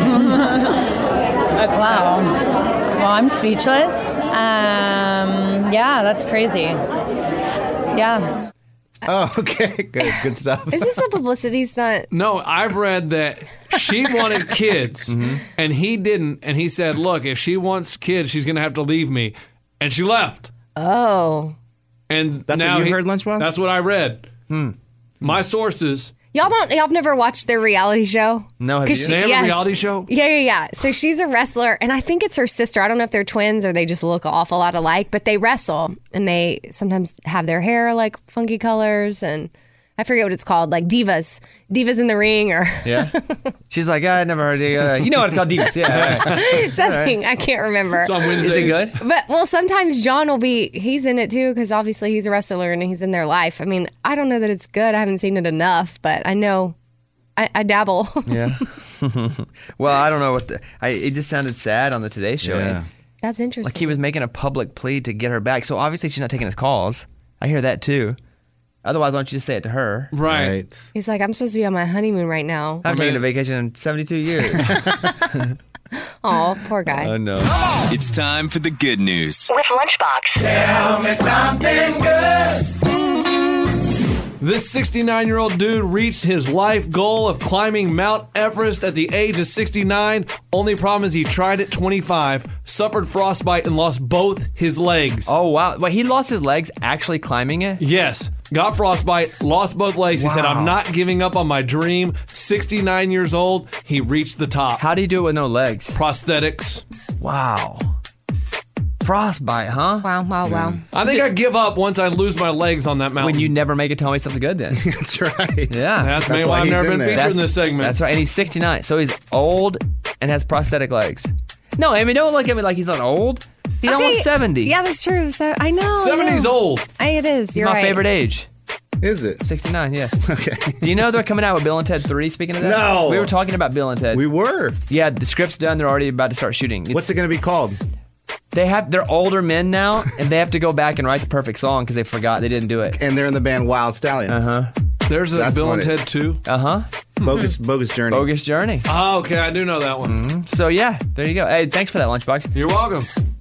Wow. Well, I'm speechless. Yeah, that's crazy. Yeah. Oh, okay. Good stuff. Is this a publicity stunt? No, I've read that she wanted kids and he didn't. And he said, look, if she wants kids, she's going to have to leave me. And she left. Oh. And that's now what you heard, Lunchbox? That's what I read. My sources. Y'all have never watched their reality show? No, have you? They have a reality show? Yeah. So she's a wrestler, and I think it's her sister. I don't know if they're twins or they just look an awful lot alike, but they wrestle, and they sometimes have their hair like funky colors, and I forget what it's called, like divas in the ring, or yeah. She's like, I never heard it. You know what it's called, divas? Yeah, right. something I can't remember. It's on Wednesdays. Is it good? But sometimes John will he's in it too, because obviously he's a wrestler and he's in their life. I mean, I don't know that it's good. I haven't seen it enough, but I know I dabble. Yeah. Well, I don't know it just sounded sad on the Today Show. Yeah. That's interesting. Like he was making a public plea to get her back. So obviously she's not taking his calls. I hear that too. Otherwise, why don't you just say it to her? Right. He's like, I'm supposed to be on my honeymoon right now. I've taken a vacation in 72 years. Oh, poor guy. I know. It's time for the good news. With Lunchbox. Tell me something good. This 69-year-old dude reached his life goal of climbing Mount Everest at the age of 69. Only problem is he tried at 25, suffered frostbite, and lost both his legs. Oh, wow. Wait, he lost his legs actually climbing it? Yes. Got frostbite, lost both legs. He said, I'm not giving up on my dream. 69 years old, he reached the top. How do you do it with no legs? Prosthetics. Wow. Frostbite, huh? Wow. I think I give up once I lose my legs on that mountain. When you never make it, tell me something good then. That's right. Yeah. That's maybe why I've never been featured in this segment. That's right. And he's 69. So he's old and has prosthetic legs. No, I mean, don't look at me like he's not old. He's almost 70. Yeah, that's true. So I know. 70's old. It is. You're my right. favorite age. Is it? 69, yeah. Okay. Do you know they're coming out with Bill and Ted 3, speaking of that? No. We were talking about Bill and Ted. We were. Yeah, the script's done. They're already about to start shooting. What's it going to be called? They're older men now, and they have to go back and write the perfect song because they forgot they didn't do it. And they're in the band Wild Stallions. There's a Bill and Ted 2. Bogus Journey. Bogus Journey. Oh, okay. I do know that one. So, yeah, there you go. Hey, thanks for that, Lunchbox. You're welcome.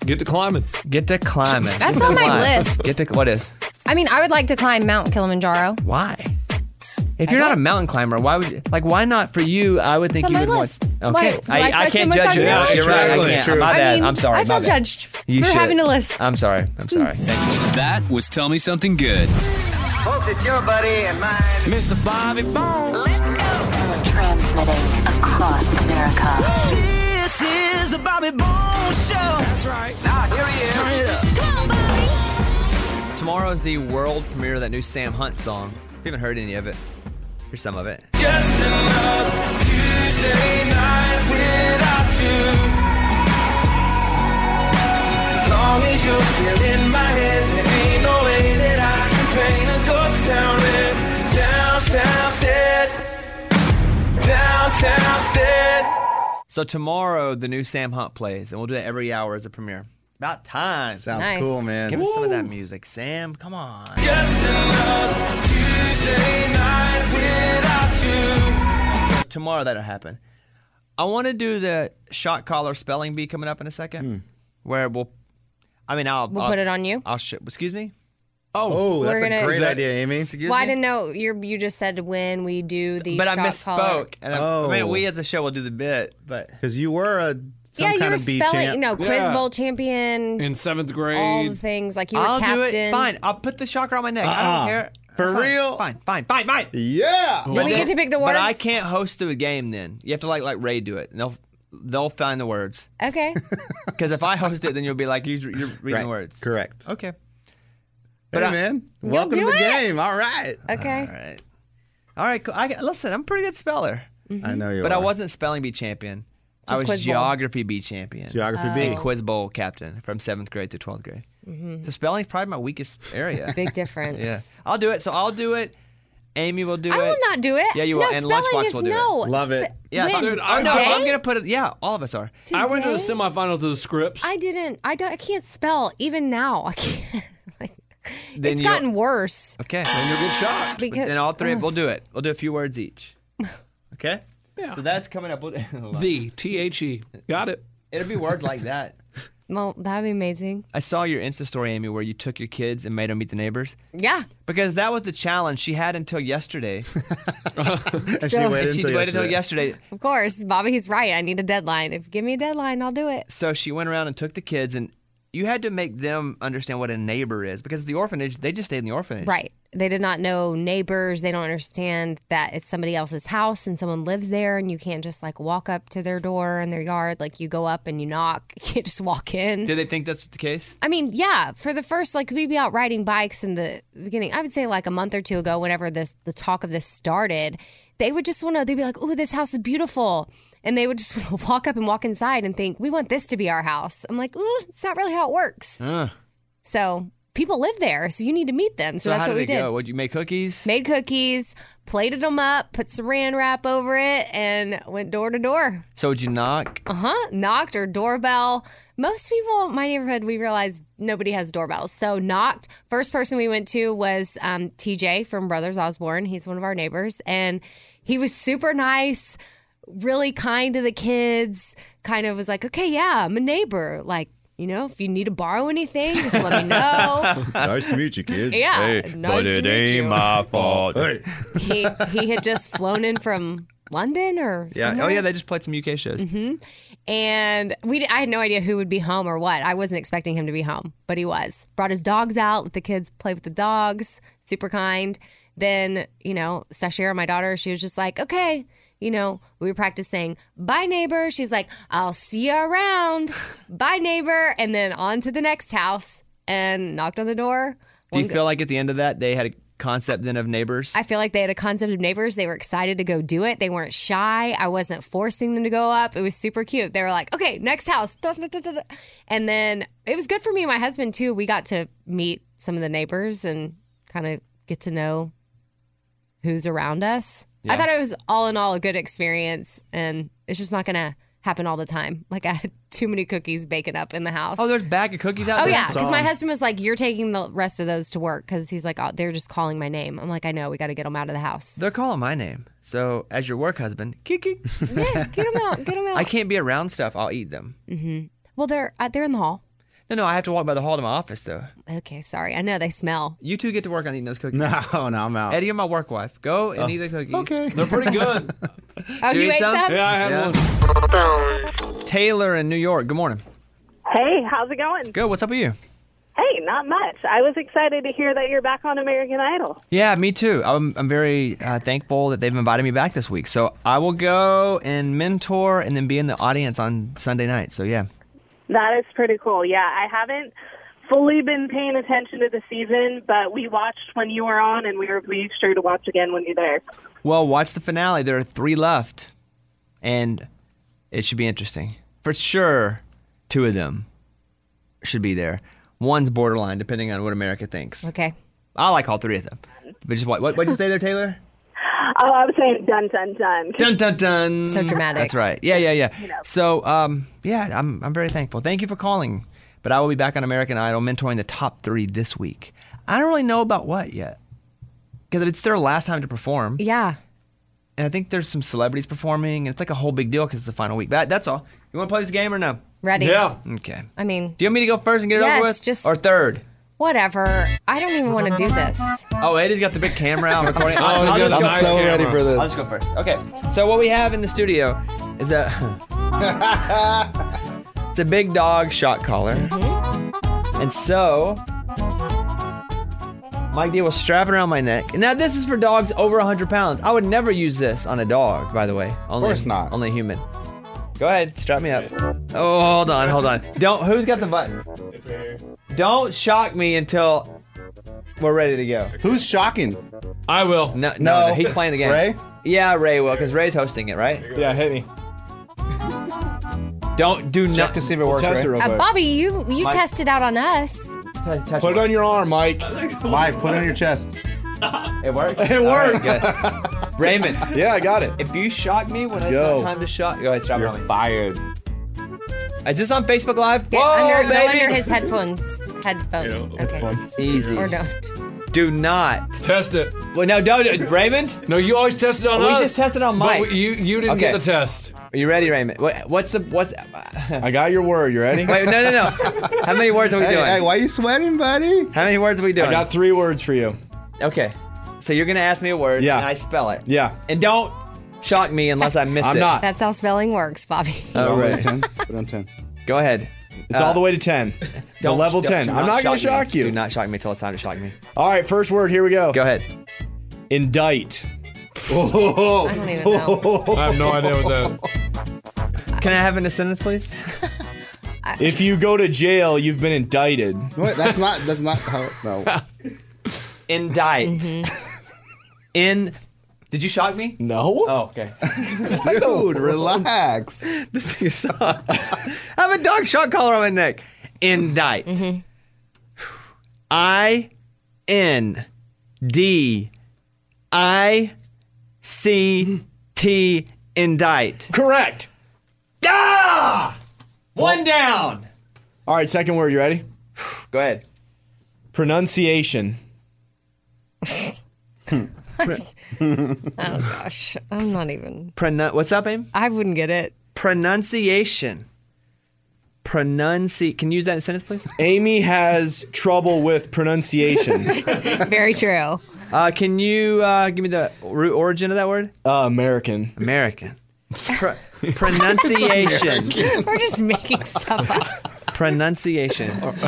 Get to climbing. Get to climbing. That's on my list. Get to what is? I mean, I would like to climb Mount Kilimanjaro. Why? If you're not a mountain climber, why would you, why not for you? I would think On you my would list. want. Okay, Wait, my I question can't was judge on you. your list. You're right. I Exactly. can't. My bad. I'm sorry. I my felt bad. judged You for should. having a list. I'm sorry. Thank you. That was Tell Me Something Good. Folks, it's your buddy and mine, Mr. Bobby Bones. Transmitting across America. This is the Bobby Bones Show. That's right. Now, here he is. Turn it up. Come on, Bobby. Tomorrow is the world premiere of that new Sam Hunt song. If you haven't heard any of it, here's some of it. Just another Tuesday night without you. As long as you're still in my head, there ain't no way that I can paint a ghost town red. Downtown's dead. Downtown's dead. So tomorrow, the new Sam Hunt plays, and we'll do it every hour as a premiere. About time. Sounds cool, man. Give us some of that music, Sam. Come on. Just another Tuesday night without you. So tomorrow that'll happen. I want to do the shot collar spelling bee coming up in a second, where I'll We'll put it on you. Excuse me. Oh, that's We're gonna- a great Is that- idea, Amy. Well, I didn't know. You just said when we do the But shot I misspoke. collar. And I mean, we as a show will do the bit, but because you were some Yeah, you kind were of bee spelling. champ. No, quiz Yeah. bowl champion. In 7th all grade. the things like you were I'll captain. do it. Fine. I'll put the shocker on my neck. I don't care. For Fine, real? Fine. Yeah. Do we get to pick the words? But I can't host the game then. You have to like Ray do it. And they'll find the words. Okay. Because if I host it, then you'll be like, you're reading the words. Correct. Okay. But man, welcome to do the it. game. All right. Okay. All right. Cool. Listen, I'm a pretty good speller. I know you But are. I wasn't spelling bee champion. Just I was quiz bowl. geography bee champion. Geography bee. And quiz bowl captain from 7th grade to 12th grade. So spelling's probably my weakest area. Big difference. Yeah. I'll do it. So I'll do it. Amy will do it. I will not do it. Yeah, you will. No, And spelling Lunchbox is will do no. it. Love it. Yeah. When? Dude, I'm Today? going to put it. Yeah, all of us are. I went to the Today? semifinals of the Scripps. I didn't. I can't spell even now. I can't. Then it's you'll- gotten worse. Okay. And you'll get shot. Because Then all three, we'll do it. We'll do a few words each. Okay? Yeah. So that's coming up. The THE. Got it. It'll be words like that. well, that'd be amazing. I saw your Insta story, Amy, where you took your kids and made them meet the neighbors. Yeah. Because that was the challenge she had until yesterday. And So- she waited She until waited until yesterday. Of course, Bobby, he's right. I need a deadline. If you give me a deadline, I'll do it. So she went around and took the kids, and you had to make them understand what a neighbor is. Because the orphanage, they just stayed in the orphanage. Right. They did not know neighbors. They don't understand that it's somebody else's house and someone lives there, and you can't just like walk up to their door in their yard. Like you go up and you knock. You can't just walk in. Did they think that's the case? I mean, yeah, for the first, like, we'd be out riding bikes in the beginning. I would say, like, a month or two ago, whenever the talk of this started, they would just want to, they'd be like, oh, this house is beautiful. And they would just want to walk up and walk inside and think, we want this to be our house. I'm like, it's not really how it works. So people live there, so you need to meet them. So that's how what we did it did. go? Would you make cookies? Made cookies, plated them up, put saran wrap over it, and went door to door. So would you knock? Knocked or doorbell. Most people in my neighborhood, we realized nobody has doorbells. So knocked. First person we went to was TJ from Brothers Osborne. He's one of our neighbors. And he was super nice, really kind to the kids. Kind of was like, okay, yeah, I'm a neighbor. Like, you know, if you need to borrow anything, just let me know. Nice to meet you, kids. Yeah, nice to meet you. my fault. Hey. He had just flown in from London or Yeah. somewhere. Oh, yeah. They just played some UK shows. And I had no idea who would be home or what. I wasn't expecting him to be home, but he was. Brought his dogs out, let the kids play with the dogs, super kind. Then, you know, Stashira, my daughter, she was just like, okay, you know, we were practicing, bye, neighbor. She's like, I'll see you around. Bye, neighbor. And then on to the next house and knocked on the door. Do you feel like at the end of that, they had a concept then of neighbors? I feel like they had a concept of neighbors. They were excited to go do it. They weren't shy. I wasn't forcing them to go up. It was super cute. They were like, okay, next house. Da, da, da, da, da. And then it was good for me and my husband, too. We got to meet some of the neighbors and kind of get to know who's around us. Yeah. I thought it was all in all a good experience, and it's just not going to happen all the time. Like I had too many cookies baking up in the house. Oh, there's a bag of cookies out Oh, there? yeah, because my husband was like, you're taking the rest of those to work because he's like, oh, they're just calling my name. I'm like, I know, we got to get them out of the house. They're calling my name. So as your work husband, Kiki. Yeah, get them out, get them out. I can't be around stuff. I'll eat them. Well, they're in the hall. No, I have to walk by the hall to my office, though. Okay, sorry. I know they smell. You two get to work on eating those cookies. No, I'm out. Eddie, you're my work wife. Go and eat the cookies. Okay. They're pretty good. Oh, you ate some? Yeah, I had one. Taylor in New York. Good morning. Hey, how's it going? Good. What's up with you? Hey, not much. I was excited to hear that you're back on American Idol. Yeah, me too. I'm very thankful that they've invited me back this week. So I will go and mentor and then be in the audience on Sunday night. So yeah. That is pretty cool. Yeah, I haven't fully been paying attention to the season, but we watched when you were on, and we were sure to watch again when you're there. Well, watch the finale. There are 3 left, and it should be interesting. For sure, 2 of them should be there. One's borderline, depending on what America thinks. Okay. I like all 3 of them. But just what did you say there, Taylor? Oh, I was saying dun, dun, dun. Dun, dun, dun. So dramatic. That's right. Yeah. You know. So, I'm very thankful. Thank you for calling. But I will be back on American Idol mentoring the top 3 this week. I don't really know about what yet. Because it's their last time to perform. Yeah. And I think there's some celebrities performing. And it's like a whole big deal because it's the final week. That's all. You want to play this game or no? Ready? Yeah. Okay. I mean, Do you want me to go first and get it over with? just Or third? whatever. I don't even want to do this. Oh, Eddie's got the big camera out recording. Oh, he's got the I'm nice so camera. ready for this. I'll just go first. Okay. So what we have in the studio is it's a big dog shock collar. And so my idea was strap it around my neck. And now this is for dogs over 100 pounds. I would never use this on a dog, by the way. Only, course not. Only a human. Go ahead, strap me up. Oh, hold on. Who's got the button? Don't shock me until we're ready to go. Who's shocking? I will. No, he's playing the game. Ray? Yeah, Ray will, because Ray's hosting it, right? Yeah, hit me. Do Check not to see if it works, Test it Ray. real quick. Bobby, you Mike. tested out on us. Put it on your arm, Mike. Mike, put it on your chest. It works? It works. Good. Raymond, Yeah, I got it. if you shock me when it's Go. not time to shock, go ahead, strap it on me. Fired. Is this on Facebook Live? Get Whoa, under, go baby! under his headphones. Okay. Easy. Or don't. Do not. Test it. Well, no, don't. Raymond? No, you always test it on We us. just tested on Mike. But you didn't Okay. get the test. Are you ready, Raymond? What's I got your word. You ready? Wait, no. How many words are we doing? Hey, why you sweating, buddy? How many words are we doing? I got 3 words for you. Okay. So you're going to ask me a word, Yeah. and I spell it. Yeah. And don't shock me unless I miss it. I'm not. That's how spelling works, Bobby. All right. 10. Put it on 10. Go ahead. It's all the way to 10. The level 10. do I'm not going to shock me. you. Do not shock me until it's time to shock me. All right, first word. Here we go. Go ahead. Indict. I don't even know. I have no idea what that. Can I have it in a sentence, please? If you go to jail, you've been indicted. What? That's not how. No. Indict. Did you shock me? No. Oh, okay. Dude, relax. This thing sucks. I have a dog shock collar on my neck. Indict. I-N-D-I-C-T. Indict. Correct. Ah! One down. All right, second word. You ready? Go ahead. Pronunciation. Oh gosh, I'm not even. What's up, Aim? I wouldn't get it. Pronunciation. Can you use that in a sentence, please? Amy has trouble with pronunciations. Very true. Can you give me the root origin of that word? American. Pronunciation. We're just making stuff up. Pronunciation.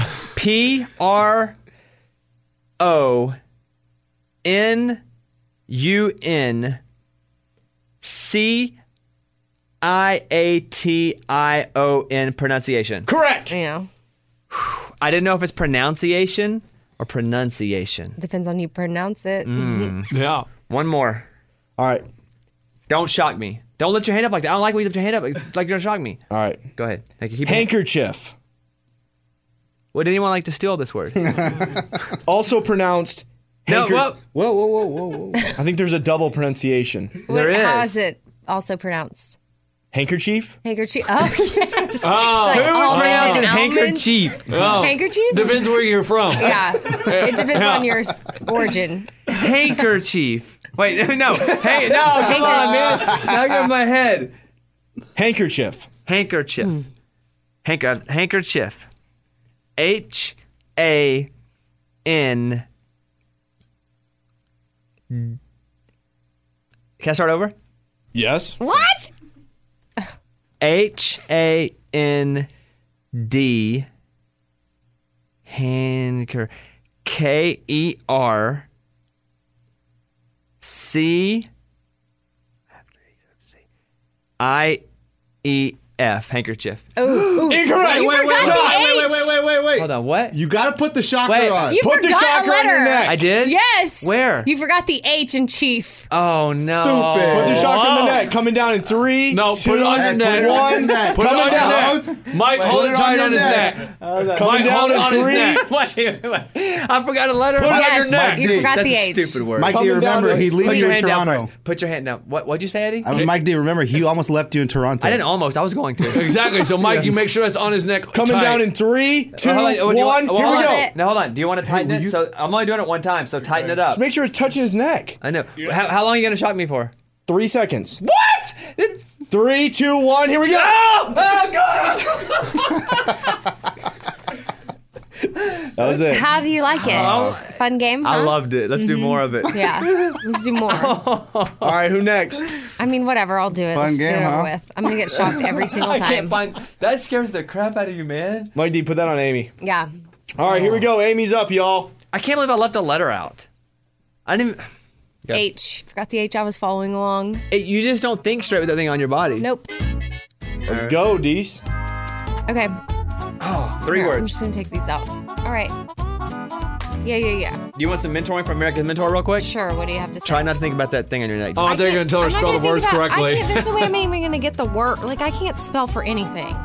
P-R-O-N-U-N-C-I-A-T-I-O-N. Pronunciation. Correct. Yeah. I didn't know if it's pronunciation or pronunciation. Depends on you pronounce it. Yeah. One more. All right. Don't shock me. Don't lift your hand up like that. I don't like when you lift your hand up like you're gonna shock me. All right. Go ahead. Thank you. Keep Handkerchief. Would anyone like to steal this word? Also pronounced. No, Whoa. I think there's a double pronunciation. There is. How is it also pronounced? Handkerchief. Handkerchief. Oh yes. Oh. It's like Who almond pronounced it and almond. handkerchief? Oh. Handkerchief? Depends where you're from. Yeah. It depends on your origin. Handkerchief. Wait, no. Hey, no, come on, man. Now get in my head. Handkerchief. Handkerchief. Handkerchief. H-A-N. Can I start over? Yes. What? H-A-N-D. Hanker. K-E-R-C-I-E-F. Handkerchief. Ooh. Incorrect. Wait. Hold on, what? You got to put the shocker on. You Put the forgot shocker a on your letter. neck. I did? Yes. Where? You forgot the H in chief. Oh, no. Stupid. Put the shocker on the neck. Coming down in 3, No, 2, put it on your neck. 1. Put it on Coming your down. neck. Mike, hold it tight on his neck. Coming Mike, down hold it in on his 3. neck. Wait. I forgot a letter. Put it on your Yes, neck. you forgot That's the a H. stupid word. Mike, do you Coming down remember to- he Put leaves you your in hand down Toronto? first. Put your hand down. What'd you say, Eddie? Mike, do you remember he almost left you in Toronto? I didn't almost. I was going to. Exactly. So, Mike, you make sure that's on his neck. Coming tight. down in 3, 2, Well, hold on. 1. Here we hold go. on. Now, hold on. Do you want to tighten will it? you So I'm only doing it one time, so tighten it up. Just make sure it's touching his neck. I know. How long are you going to shock me for? 3 seconds. What? 3, 2, 1. Here we go. Oh, God. That was it. How do you like it? Fun game? I huh? loved it. Let's do more of it. Yeah. Let's do more. All right, who next? I mean, whatever. I'll do it. Fun Let's get game, it over huh? with. I'm going to get shocked every single I time. can't find. That scares the crap out of you, man. Mike D, put that on Amy. Yeah. All right, here we go. Amy's up, y'all. I can't believe I left a letter out. I didn't even. Go. H. Forgot the H. I was following along. You just don't think straight with that thing on your body. Nope. Let's go, Dees. Okay. Oh, 3 Here, I'm words. just going to take these out. All right. Yeah. Do you want some mentoring from American Mentor real quick? Sure. What do you have to say? Try not to think about that thing on your neck. Oh, they're going to tell her to spell the words correctly. There's no way I'm even going to get the word. Like, I can't spell for anything.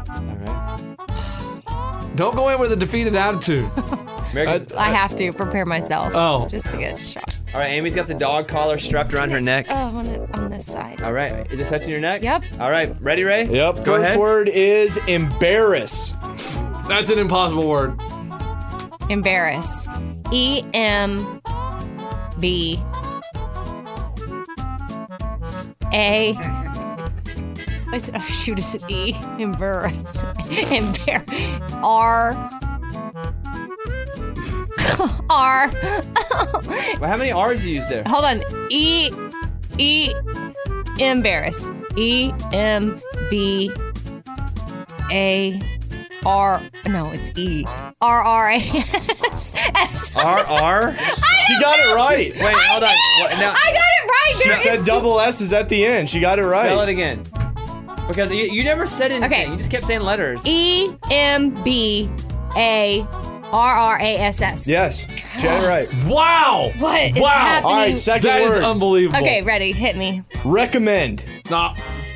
Don't go in with a defeated attitude. I have to prepare myself. Oh. Just to get shot. All right, Amy's got the dog collar strapped around her neck. Oh, I want it on this side. All right, is it touching your neck? Yep. All right, ready, Ray? Yep. Go First ahead. word is embarrass. That's an impossible word. Embarrass. E-M-B-A. Oh, shoot, is it E? Embarrass. R. R. Well, how many R's do you use there? Hold on. Embarrass. E-M-B-A-R. No, it's E. R-R-A-S. R-R? She got it right. Wait, hold on. What, now, I got it right. She said double S's at the end. She got it right. spell it again. Because you never said anything. Okay. You just kept saying letters. E-M-B-A-R-R-A-S-S. Yes. She had it right. Wow. What is Wow. happening? All right, second That word. is unbelievable. Okay, ready. Hit me. Recommend. Nah.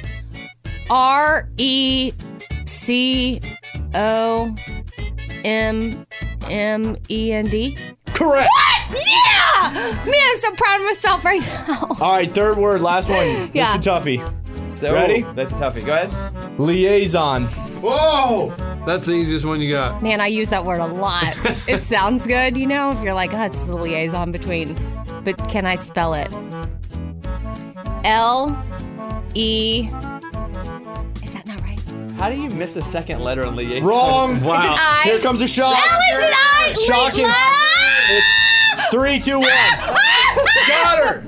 R-E-C-O-M-M-E-N-D. Correct. What? Yeah! Man, I'm so proud of myself right now. All right, third word, last one. Yeah. Mr. Tuffy. So, Ready? That's a toughie. Go ahead. Liaison. Whoa! That's the easiest one you got. Man, I use that word a lot. It sounds good, you know, if you're like, oh, it's the liaison between. But can I spell it? L-E. Is that not right? How do you miss the second letter in liaison? Wrong. Wow. Is it I? Here comes a shock. L is an I. Shocking. It's 3, 2, 1. Got her.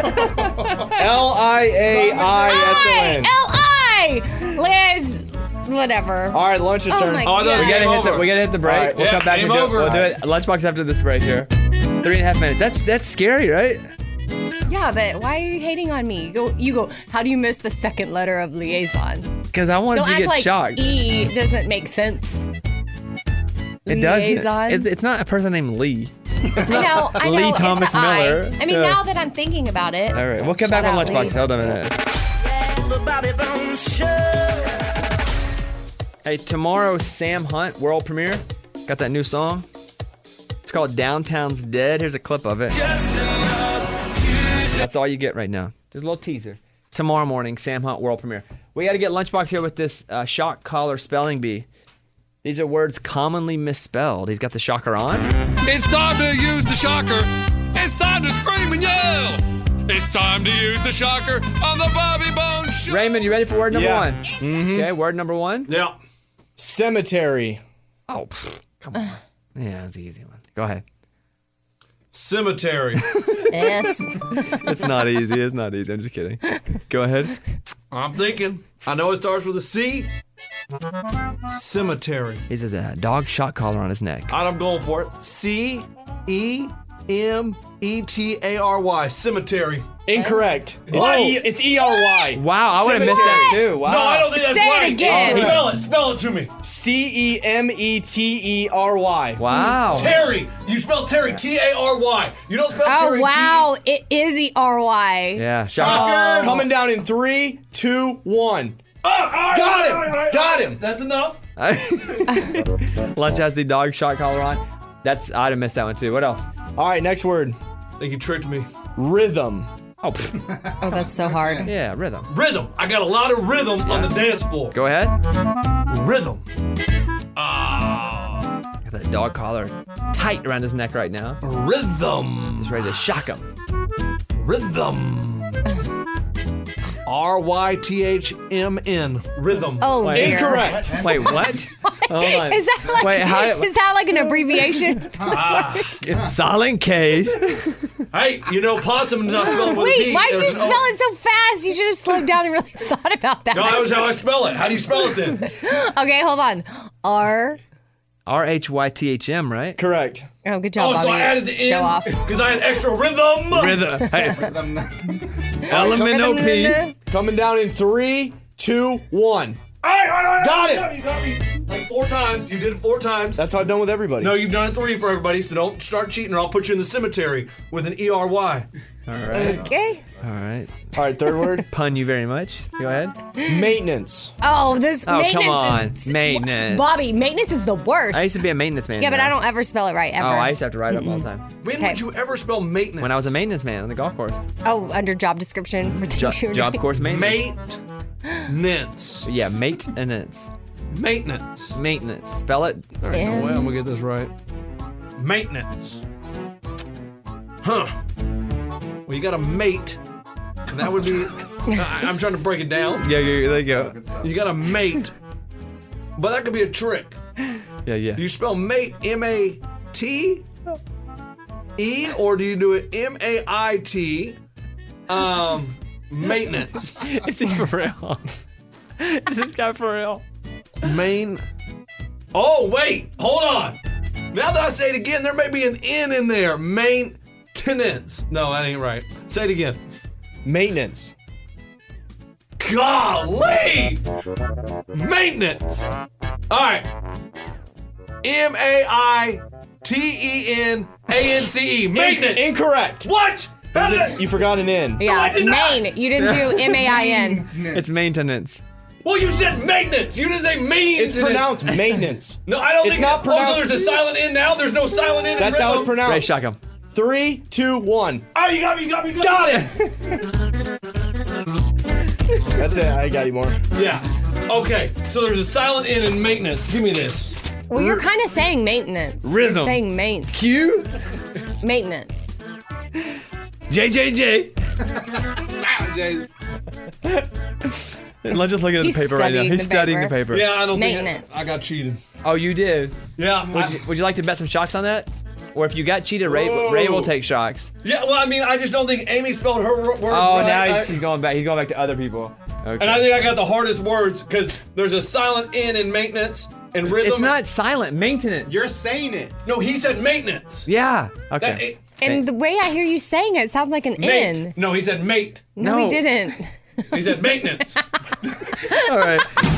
L-I-A-I-S-O-N. L-I. Liz. Whatever. All right, lunch is Oh turn. my We gotta hit the break. All right. We'll Yeah, come back and game do it. over. We'll do it. Lunchbox after this break here. 3.5 minutes. That's scary, right? Yeah, but why are you hating on me? You go, how do you miss the second letter of liaison? Because I wanted Don't to act get like shocked. E doesn't make sense. It doesn't. Liaison. It's not a person named Lee. I know. Lee it's Thomas a I. Miller. I mean, Yeah. now that I'm thinking about it. All right, we'll come Shout back on out, Lunchbox. Lee. Hold on a minute. Hey, tomorrow, Sam Hunt, world premiere. Got that new song. It's called Downtown's Dead. Here's a clip of it. That's all you get right now. Just a little teaser. Tomorrow morning, Sam Hunt, world premiere. We got to get Lunchbox here with this shock collar spelling bee. These are words commonly misspelled. He's got the shocker on. It's time to use the shocker. It's time to scream and yell. It's time to use the shocker on the Bobby Bones Show. Raymond, you ready for word number Yeah. one? Okay, word number one. Yeah. Cemetery. Oh, Come on. Yeah, it's an easy one. Go ahead. Cemetery. Yes. It's not easy. It's not easy. I'm just kidding. Go ahead. I'm thinking. I know it starts with a C. Cemetery. He says a dog shock collar on his neck. All right, I'm going for it. C-E-M-E-T-A-R-Y. Cemetery. Incorrect. Whoa. It's E-R-Y. Wow, I would have missed that too. Wow. No, I don't think that's Say it right. again. Spell it to me. C-E-M-E-T-E-R-Y. Wow. Terry. You spell Terry. T-A-R-Y. You don't spell Oh, Terry. wow. It is E-R-Y. Yeah. Shock. Coming down in 3, 2, 1. Got him. That's enough. Lunch has the dog shock collar on. I'd have missed that one too. What else? All right, next word. I think you tricked me. Rhythm. Oh, Oh, that's so hard. yeah, rhythm. Rhythm. I got a lot of rhythm on the dance floor. Go ahead. Rhythm. Got that dog collar tight around his neck right now. Rhythm. Just ready to shock him. Rhythm. R-Y-T-H-M-N. Rhythm. Oh, dear. Incorrect. Wait, what? Hold on. Is that like, Wait, is that like an abbreviation? Silent K. Hey, you know possum is not spelled with a Wait, P. why'd you There's spell no- it so fast? You should have slowed down and really thought about that. No, that was how I spell it. How do you spell it then? Okay, hold on. R. R-H-Y-T-H-M, right? Correct. Oh, good job, Oh, so Bobby. I added the Show N off. because I had extra rhythm. Rhythm. Hey. L-M-N-O-P. Coming down in 3, 2, 1. Got it. You got me. Like 4 times. You did it 4 times. That's how I've done with everybody. No, you've done it 3 for everybody, so don't start cheating or I'll put you in the cemetery with an E-R-Y. All right. Okay. All right. All right, third word. Pun you very much. Go ahead. Maintenance. Oh, this Oh, maintenance come on. is... Maintenance. Bobby, maintenance is the worst. I used to be a maintenance man. Yeah, but though. I don't ever spell it right, ever. Oh, I used to have to write up all the time. When Okay. would you ever spell maintenance? When I was a maintenance man on the golf course. Oh, under job description for things you were Job doing. course maintenance. Maintenance. Yeah, maintenance. Maintenance. Maintenance. Spell it. There ain't no way I'm gonna get this right. Maintenance. Huh. Well, you got a mate, and that would be. I'm trying to break it down. Yeah, there you go. You got a mate, but that could be a trick. Yeah. Do you spell mate M-A-T-E, or do you do it M-A-I-T? Maintenance. Is he for real? Is this guy for real? Oh, wait. Hold on. Now that I say it again, there may be an N in there. Maintenance. No, that ain't right. Say it again. Maintenance. Golly! Maintenance. All right. M-A-I-T-E-N-A-N-C-E. Maintenance. Incorrect. What? You forgot an N. Yeah, Maine. You didn't do M-A-I-N. It's maintenance. Well, you said maintenance. You didn't say maintenance. It's pronounced maintenance. No, I don't It's think not Also, pronounced- there's a silent N now. There's no silent N. That's in how it's rhythm. pronounced. Ray, shock him. 3, 2, 1. Oh, you got me. Got it. That's it. I got you more. Yeah. Okay. So there's a silent N in maintenance. Give me this. Well, you're kind of saying maintenance. Rhythm. You're saying Q. maintenance. JJJ. Let's just look at the He's paper right now. studying He's the studying the paper. paper. Yeah, I don't Maintenance. think I got cheated. Oh, you did? Yeah. Would you like to bet some shocks on that? Or if you got cheated, Ray will take shocks. Yeah. Well, I mean, I just don't think Amy spelled her words Oh, right. now she's going back. He's going back to other people. Okay. And I think I got the hardest words because there's a silent N in maintenance and rhythm. It's not silent. Maintenance. You're saying it. No, he said maintenance. Yeah. Okay. And the way I hear you saying it sounds like an Mate. N. No, he said mate. No, he didn't. He said maintenance. All right.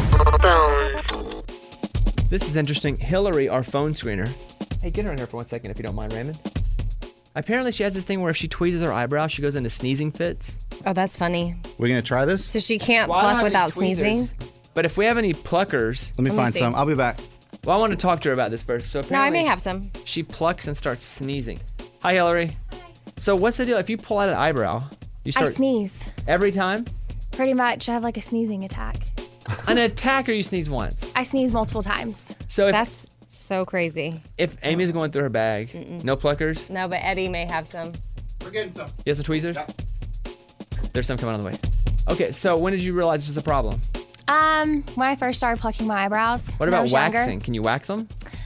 This is interesting. Hillary, our phone screener. Hey, get her in here for 1 second if you don't mind, Raymond. Apparently, she has this thing where if she tweezes her eyebrow, she goes into sneezing fits. Oh, that's funny. We're gonna try this. So she can't Well, I don't pluck have without any sneezing? tweezers. But if we have any pluckers, Let me find see. some. I'll be back. well, I want to talk to her about this first. So No, I apparently, may have some. she plucks and starts sneezing. Hi, Hillary. So what's the deal? If you pull out an eyebrow, you I start sneeze. every time? Pretty much. I have like a sneezing attack. An attack, or you sneeze once? I sneeze multiple times. So if, That's so crazy. if Amy's going through her bag, no pluckers? No, but Eddie may have some. We're getting some. You have some tweezers? There's some coming on the way. Okay, so when did you realize this was a problem? When I first started plucking my eyebrows. What when I about was younger. waxing? Can you wax them?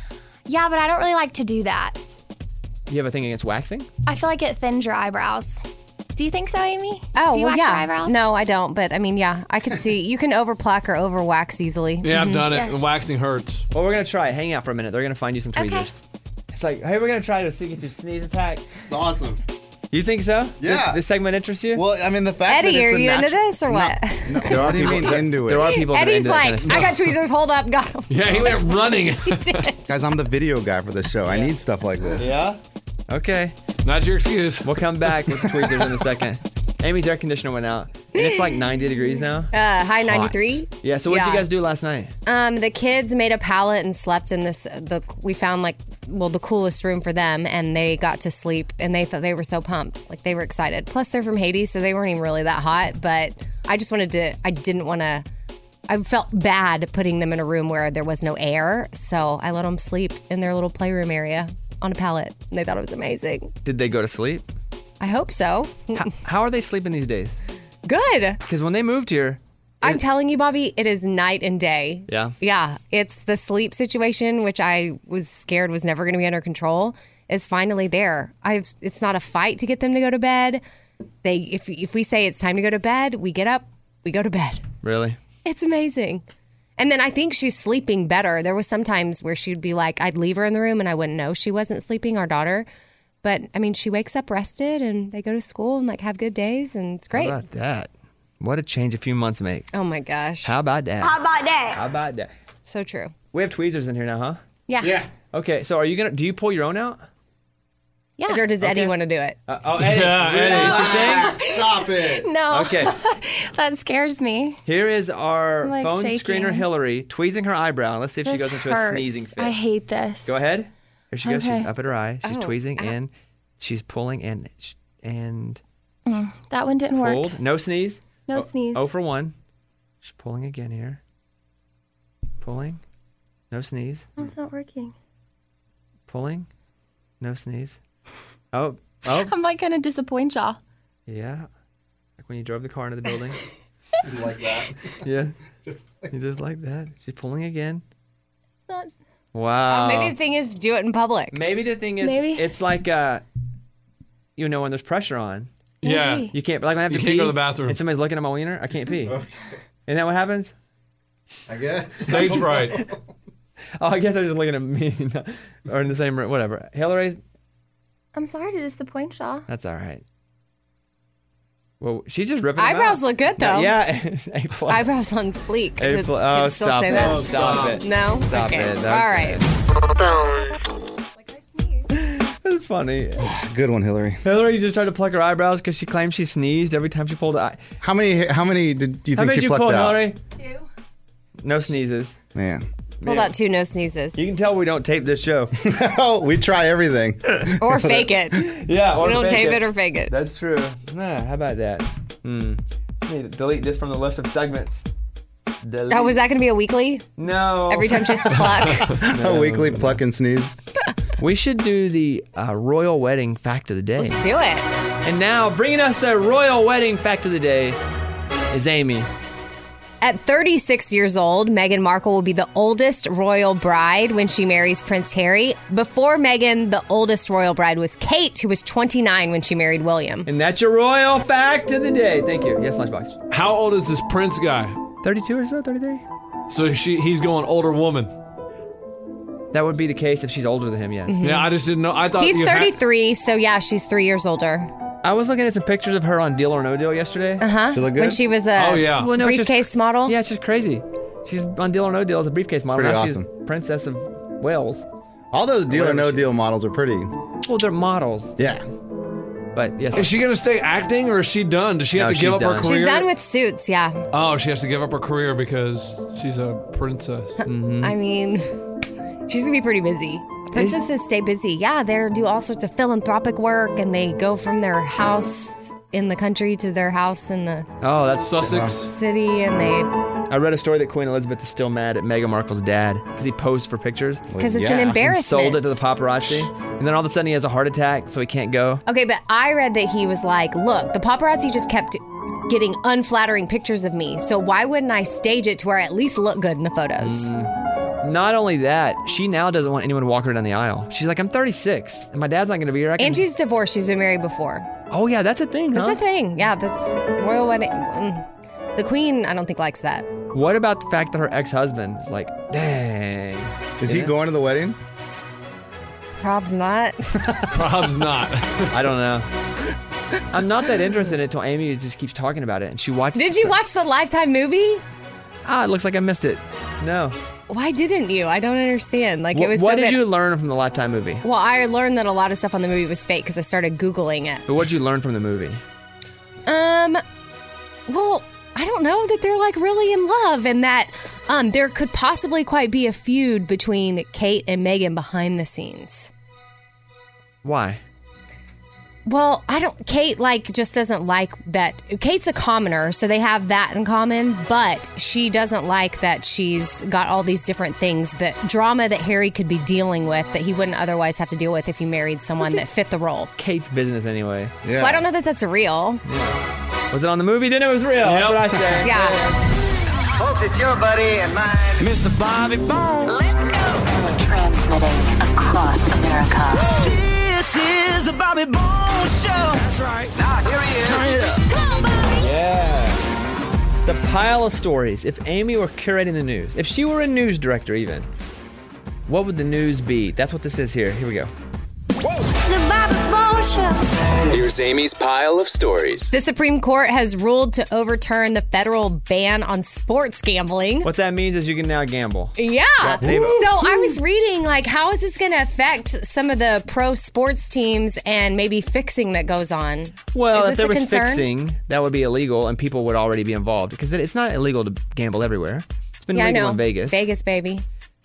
Yeah, but I don't really like to do that. You have a thing against waxing? I feel like it thins your eyebrows. Do you think so, Amy? Oh, do you well, wax yeah. your eyebrows? No, I don't. But I mean, yeah, I could see you can over plaque or over wax easily. Yeah, I've done it. Yeah. Waxing hurts. Well, we're going to try it. Hang out for a minute. They're going to find you some tweezers. Okay. It's like, hey, we're going to try to see if you get your sneeze attack. It's awesome. You think so? Yeah. This segment interests you? Well, I mean, the fact Eddie, that it's are a you into natural- this or what? No, There are what do you people mean into it? There are people that are Eddie's into that like, kind of stuff. I got tweezers. Hold up, got them. Yeah, he went running. He did. Guys, I'm the video guy for the show. I need stuff like this. Yeah? Okay. Not your excuse. We'll come back with the tweezers in a second. Amy's air conditioner went out, and it's like 90 degrees now. High 93. Yeah, so what did Yeah. you guys do last night? The kids made a pallet and slept in this. We found the coolest room for them, and they got to sleep. And they thought they were so pumped, like they were excited. Plus, they're from Haiti, so they weren't even really that hot. But I just wanted to. I didn't want to. I felt bad putting them in a room where there was no air, so I let them sleep in their little playroom area on a pallet. And they thought it was amazing. Did they go to sleep? I hope so. How are they sleeping these days? Good. Because when they moved here, I'm telling you, Bobby, it is night and day. yeah, Yeah, it's the sleep situation, which I was scared was never going to be under control, is finally there. It's not a fight to get them to go to bed. If we say it's time to go to bed, we get up, we go to bed. really? It's amazing. And then I think she's sleeping better. There was some times where she'd be like, I'd leave her in the room and I wouldn't know she wasn't sleeping, our daughter. But I mean, she wakes up rested and they go to school and like have good days and it's great. How about that? What a change a few months make. Oh my gosh. How about that? How about that? How about that? So true. We have tweezers in here now, huh? Yeah. Yeah. Okay, so do you pull your own out? Yeah. Or does Eddie want to do it? Eddie. Really? It's your thing? Stop it. No. Okay. That scares me. Here is our I'm, like, phone shaking. screener, Hillary, tweezing her eyebrow. Let's see if she This goes into a hurts. sneezing fit. I hate this. Go ahead. Here she goes. Okay. She's up at her eye. She's Oh, tweezing ow. and she's pulling and That one didn't work. pulled. No sneeze. No sneeze. 0 for 1. She's pulling again here. Pulling. No sneeze. Oh, it's not working. Pulling. No sneeze. Oh. I'm like gonna disappoint y'all. Yeah. Like when you drove the car into the building. Like that. Yeah. Just Just like that. She's pulling again. Not- Wow. Maybe the thing is do it in public. Maybe the thing is, Maybe. it's like, when there's pressure on. Yeah. Maybe. You can't, like when I have You to can't pee go to the bathroom. and somebody's looking at my wiener, I can't pee. Isn't that what happens? I guess. Stage fright. Oh, I guess they're just looking at me. Or in the same room, whatever. Hillary, I'm sorry to disappoint y'all. that's all right. Well, she's just ripping them Eyebrows out. look good though. Yeah. A plus. Eyebrows on fleek. A Could- plus. could Oh, still stop say it. that? Stop it. No? Stop Okay. it. All right. That's funny. Good one, Hillary. Hillary just tried to pluck her eyebrows because she claimed she sneezed every time she pulled an eye. How many do you How think many she did you plucked pull, out? Hillary? 2. No sneezes. Man. Pulled out 2 no sneezes. You can tell we don't tape this show. Oh, we try everything. Or fake it. Yeah, or We don't fake tape it or fake it. That's true. Nah, how about that? Need to delete this from the list of segments. Delete. Oh, was that going to be a weekly? No. Every time she has to pluck? A weekly pluck and sneeze. We should do the royal wedding fact of the day. Let's do it. And now, bringing us the royal wedding fact of the day is Amy. At 36 years old, Meghan Markle will be the oldest royal bride when she marries Prince Harry. Before Meghan, the oldest royal bride was Kate, who was 29 when she married William. And that's your royal fact of the day. Thank you. Yes, Lunchbox. How old is this Prince guy? 32 or so, 33? So he's going older woman. That would be the case if she's older than him, yes. Yeah, I just didn't know. I thought He's you had- 33, so yeah, she's 3 years older. I was looking at some pictures of her on Deal or No Deal yesterday. Uh-huh. She look good? When she was a Oh, yeah. Well, no, it's briefcase model. Yeah, it's just crazy. She's on Deal or No Deal as a briefcase model. Pretty Now awesome. She's Princess of Wales. All those deal or Whatever no she deal models are pretty. Well, they're models. Yeah. But yes. Is she going to stay acting or is she done? Does she have No, to give she's up her done. career? She's done with Suits, yeah. Oh, she has to give up her career because she's a princess. I mean, she's going to be pretty busy. Princesses stay busy. Yeah, they do all sorts of philanthropic work and they go from their house in the country to their house in the Oh, that's Sussex. city and they... I read a story that Queen Elizabeth is still mad at Meghan Markle's dad because he posed for pictures. Because it's an Yeah. embarrassment. Sold it to the paparazzi. And then all of a sudden he has a heart attack, so he can't go. Okay, but I read that he was like, look, the paparazzi just kept getting unflattering pictures of me. So why wouldn't I stage it to where I at least look good in the photos? Not only that, she now doesn't want anyone to walk her down the aisle. She's like, I'm 36, and my dad's not going to be here. And she's divorced. She's been married before. Oh, yeah, that's a thing, That's huh? a thing. Yeah, that's royal wedding. The queen, I don't think, likes that. What about the fact that her ex-husband is like, dang. Is he going to the wedding? Prob's not. Prob's not. I don't know. I'm not that interested in it until Amy just keeps talking about it, and she watched. Did you watch the Lifetime movie? Ah, it looks like I missed it. No. Why didn't you? I don't understand. Like, What, it was. what so did that- you learn from the Lifetime movie? Well, I learned that a lot of stuff on the movie was fake because I started Googling it. But what did you learn from the movie? Well, I don't know, that they're like really in love, and that there could possibly quite be a feud between Kate and Meghan behind the scenes. Why? Well, Kate just doesn't like that. Kate's a commoner, so they have that in common, but she doesn't like that she's got all these different things, that drama that Harry could be dealing with that he wouldn't otherwise have to deal with if he married someone that fit the role. Kate's business anyway. Well, I don't know that that's real. Was it on the movie? Then it was real. That's what I say. Yeah. Folks, it's your buddy and mine, Mr. Bobby Bones. Transmitting across America. This is the Bobby Bones Show. That's right. Now here he is. Turn it up. Come on, Bobby. Yeah. The pile of stories. If Amy were curating the news, if she were a news director even, what would the news be? That's what this is here. Here we go. The Bobby Bones Show. Here's Amy's pile of stories. The Supreme Court has ruled to overturn the federal ban on sports gambling. What that means is you can now gamble. Yeah. So I was reading, how is this going to affect some of the pro sports teams and maybe fixing that goes on? Well, is if this there a was concern? fixing, that would be illegal and people would already be involved because it's not illegal to gamble everywhere. It's been Yeah, I legal know. in Vegas. Vegas, baby.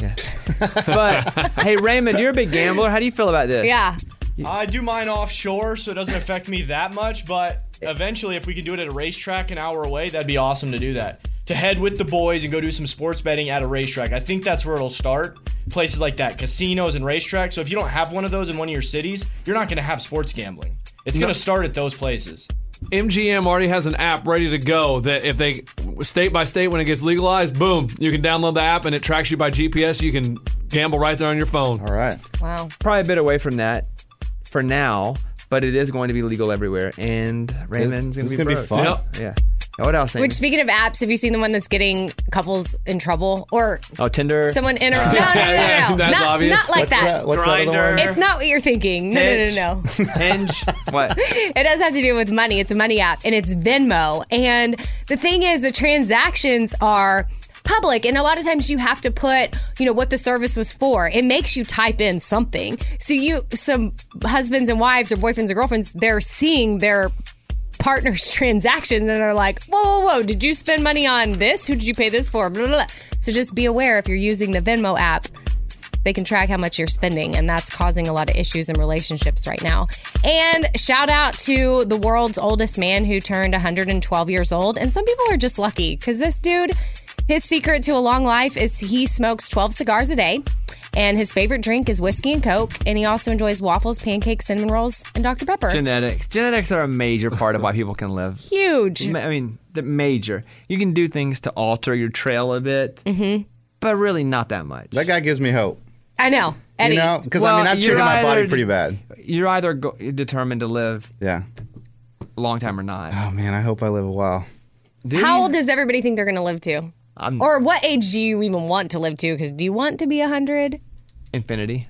But, hey, Raymond, you're a big gambler. How do you feel about this? Yeah. I do mine offshore, so it doesn't affect me that much. But eventually, if we could do it at a racetrack an hour away, that'd be awesome to do that. To head with the boys and go do some sports betting at a racetrack. I think that's where it'll start. Places like that, casinos and racetracks. So if you don't have one of those in one of your cities, you're not going to have sports gambling. It's going to start at those places. MGM already has an app ready to go that if they, state by state, when it gets legalized, boom, you can download the app and it tracks you by GPS. You can gamble right there on your phone. All right. Wow. Probably a bit away from that for now, but it is going to be legal everywhere. And Raymond's going to be gonna be broke. fun. Yep. Yeah. What else? Amy? Which, speaking of apps, have you seen the one that's getting couples in trouble? Or Tinder. someone No. That's not, obvious. not like What's that. What's that other one? It's not what you're thinking. No. Hinge. What? It does have to do with money. It's a money app, and it's Venmo. And the thing is, the transactions are public, and a lot of times you have to put, what the service was for. It makes you type in something. So some husbands and wives or boyfriends or girlfriends, they're seeing their partner's transactions and they're like, whoa, did you spend money on this? Who did you pay this for? Blah, blah, blah. So just be aware, if you're using the Venmo app, they can track how much you're spending, and that's causing a lot of issues in relationships right now. And shout out to the world's oldest man who turned 112 years old. And some people are just lucky because this dude, his secret to a long life is he smokes 12 cigars a day. And his favorite drink is whiskey and Coke. And he also enjoys waffles, pancakes, cinnamon rolls, and Dr. Pepper. Genetics are a major part of why people can live. Huge. I mean, the major. You can do things to alter your trail a bit, but really not that much. That guy gives me hope. I know. Eddie. Because I've treated my body pretty bad. You're either determined to live a long time or not. Oh, man, I hope I live a while. How old does everybody think they're going to live to? Or what age do you even want to live to? Because do you want to be 100? Infinity.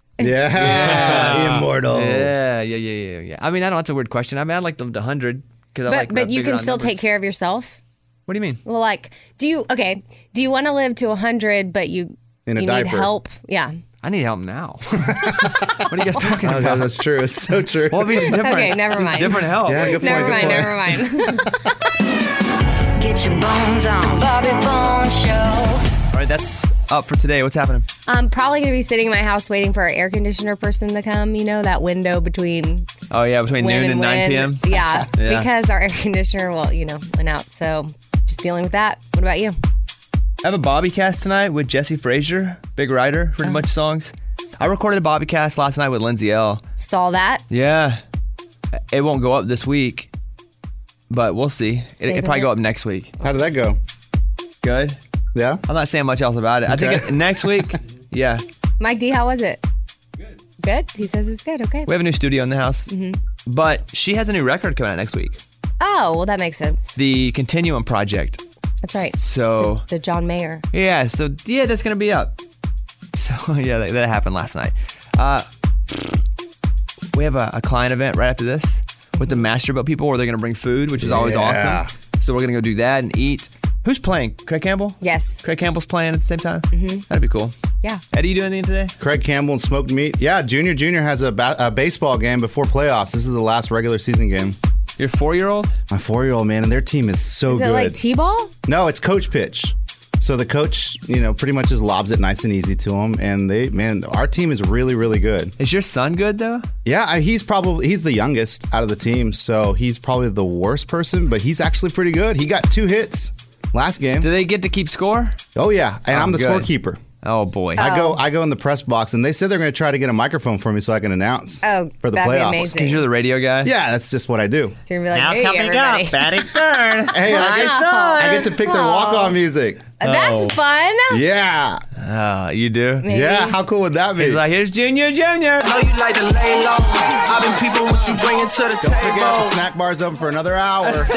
Yeah. Immortal. Yeah. I mean, I don't know. That's a weird question. I mean, I'd like the 100. But you can still take care of yourself? What do you mean? Well, do you want to live to 100, but you need help? Yeah. I need help now. What are you guys talking about? God, that's true. It's so true. What would be different? Okay, never mind. Different help. Yeah, good point. Never mind. Get your bones on. Bobby Bones Show. All right, that's up for today. What's happening? I'm probably going to be sitting in my house waiting for our air conditioner person to come. That window between between noon and 9 p.m.? Yeah, because our air conditioner, went out. So just dealing with that. What about you? I have a Bobbycast tonight with Jesse Frazier, big writer, heard a bunch of songs. I recorded a Bobbycast last night with Lindsay L. Saw that. Yeah. It won't go up this week, but we'll see. It'll probably go up next week. How did that go? Good. Yeah? I'm not saying much else about it. I think next week, yeah. Mike D, how was it? Good. He says it's good. Okay. We have a new studio in the house, but she has a new record coming out next week. Oh, well, that makes sense. The Continuum Project. That's right. So the John Mayer. Yeah. So yeah, that's gonna be up. So yeah, that happened last night. We have a client event right after this with the Master Boat people, where they're gonna bring food, which is always awesome. So we're gonna go do that and eat. Who's playing? Craig Campbell? Yes. Craig Campbell's playing at the same time? That'd be cool. Yeah. Eddie, you doing anything today? Craig Campbell and smoked meat. Yeah, Junior has a baseball game before playoffs. This is the last regular season game. Your 4-year-old? My 4-year-old, man, and their team is so good. Is it like T-ball? No, it's coach pitch. So the coach, pretty much just lobs it nice and easy to them. And our team is really, really good. Is your son good, though? Yeah, he's the youngest out of the team. So he's probably the worst person, but he's actually pretty good. He got 2 hits last game. Do they get to keep score? Oh, yeah. And I'm the scorekeeper. Oh, boy. I go in the press box, and they said they're going to try to get a microphone for me so I can announce for the playoffs. Because you're the radio guy? Yeah, that's just what I do. So you're like, Now hey, coming everybody. up, Patty Byrne. Hey, I get to pick their walk-on music. That's fun. Yeah. You do? Maybe. Yeah, how cool would that be? He's like, here's Junior. I know you like to lay low. I've been peeping what you bringing to the Don't table. forget, the snack bar's open for another hour. Is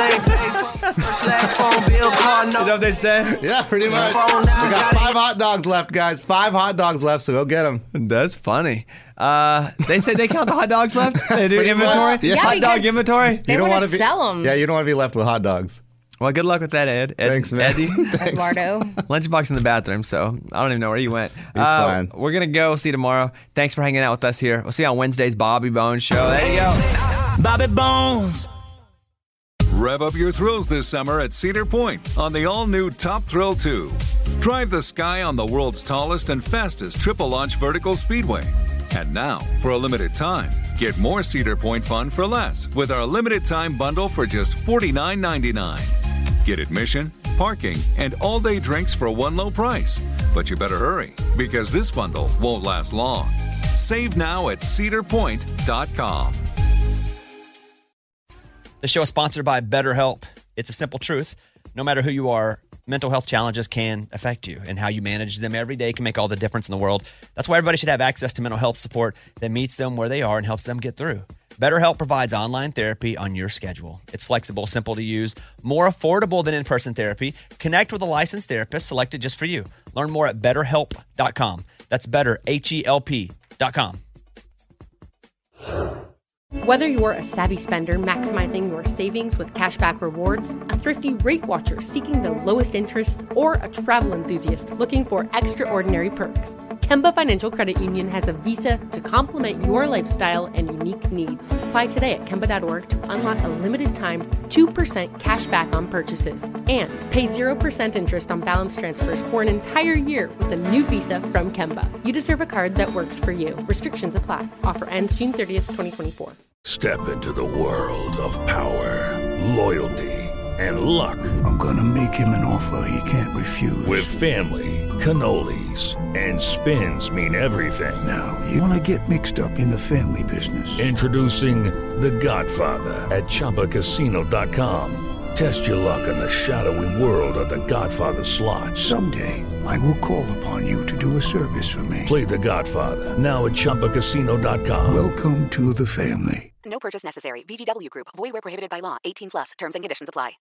that what they say? Yeah, pretty much. We got 5 hot dogs left, guys. 5 hot dogs left, so go get them. That's funny. They say they count the hot dogs left? They do Pretty inventory? much. Yeah, Hot dog inventory? They want to sell them. Yeah, you don't want to be left with hot dogs. Well, good luck with that, Ed. Thanks, man. Eddie. Eduardo. Lunchbox in the bathroom, so I don't even know where you went. He's fine. We're going to go. See you tomorrow. Thanks for hanging out with us here. We'll see you on Wednesday's Bobby Bones Show. There you go. Bobby Bones. Rev up your thrills this summer at Cedar Point on the all-new Top Thrill 2. Drive the sky on the world's tallest and fastest triple-launch vertical speedway. And now, for a limited time, get more Cedar Point fun for less with our limited-time bundle for just $49.99. Get admission, parking, and all-day drinks for one low price. But you better hurry, because this bundle won't last long. Save now at cedarpoint.com. The show is sponsored by BetterHelp. It's a simple truth. No matter who you are, mental health challenges can affect you, and how you manage them every day can make all the difference in the world. That's why everybody should have access to mental health support that meets them where they are and helps them get through. BetterHelp provides online therapy on your schedule. It's flexible, simple to use, more affordable than in-person therapy. Connect with a licensed therapist selected just for you. Learn more at BetterHelp.com. That's better, HELP.com. Whether you're a savvy spender maximizing your savings with cashback rewards, a thrifty rate watcher seeking the lowest interest, or a travel enthusiast looking for extraordinary perks, Kemba Financial Credit Union has a visa to complement your lifestyle and unique needs. Apply today at Kemba.org to unlock a limited time 2% cash back on purchases and pay 0% interest on balance transfers for an entire year with a new visa from Kemba. You deserve a card that works for you. Restrictions apply. Offer ends June 30th, 2024. Step into the world of power, loyalty, and luck. I'm gonna make him an offer he can't refuse. With family, cannolis, and spins mean everything. Now, you wanna get mixed up in the family business. Introducing The Godfather at ChumbaCasino.com. Test your luck in the shadowy world of The Godfather slot. Someday, I will call upon you to do a service for me. Play The Godfather, now at ChumbaCasino.com. Welcome to the family. No purchase necessary. VGW Group. Void where prohibited by law. 18+. Terms and conditions apply.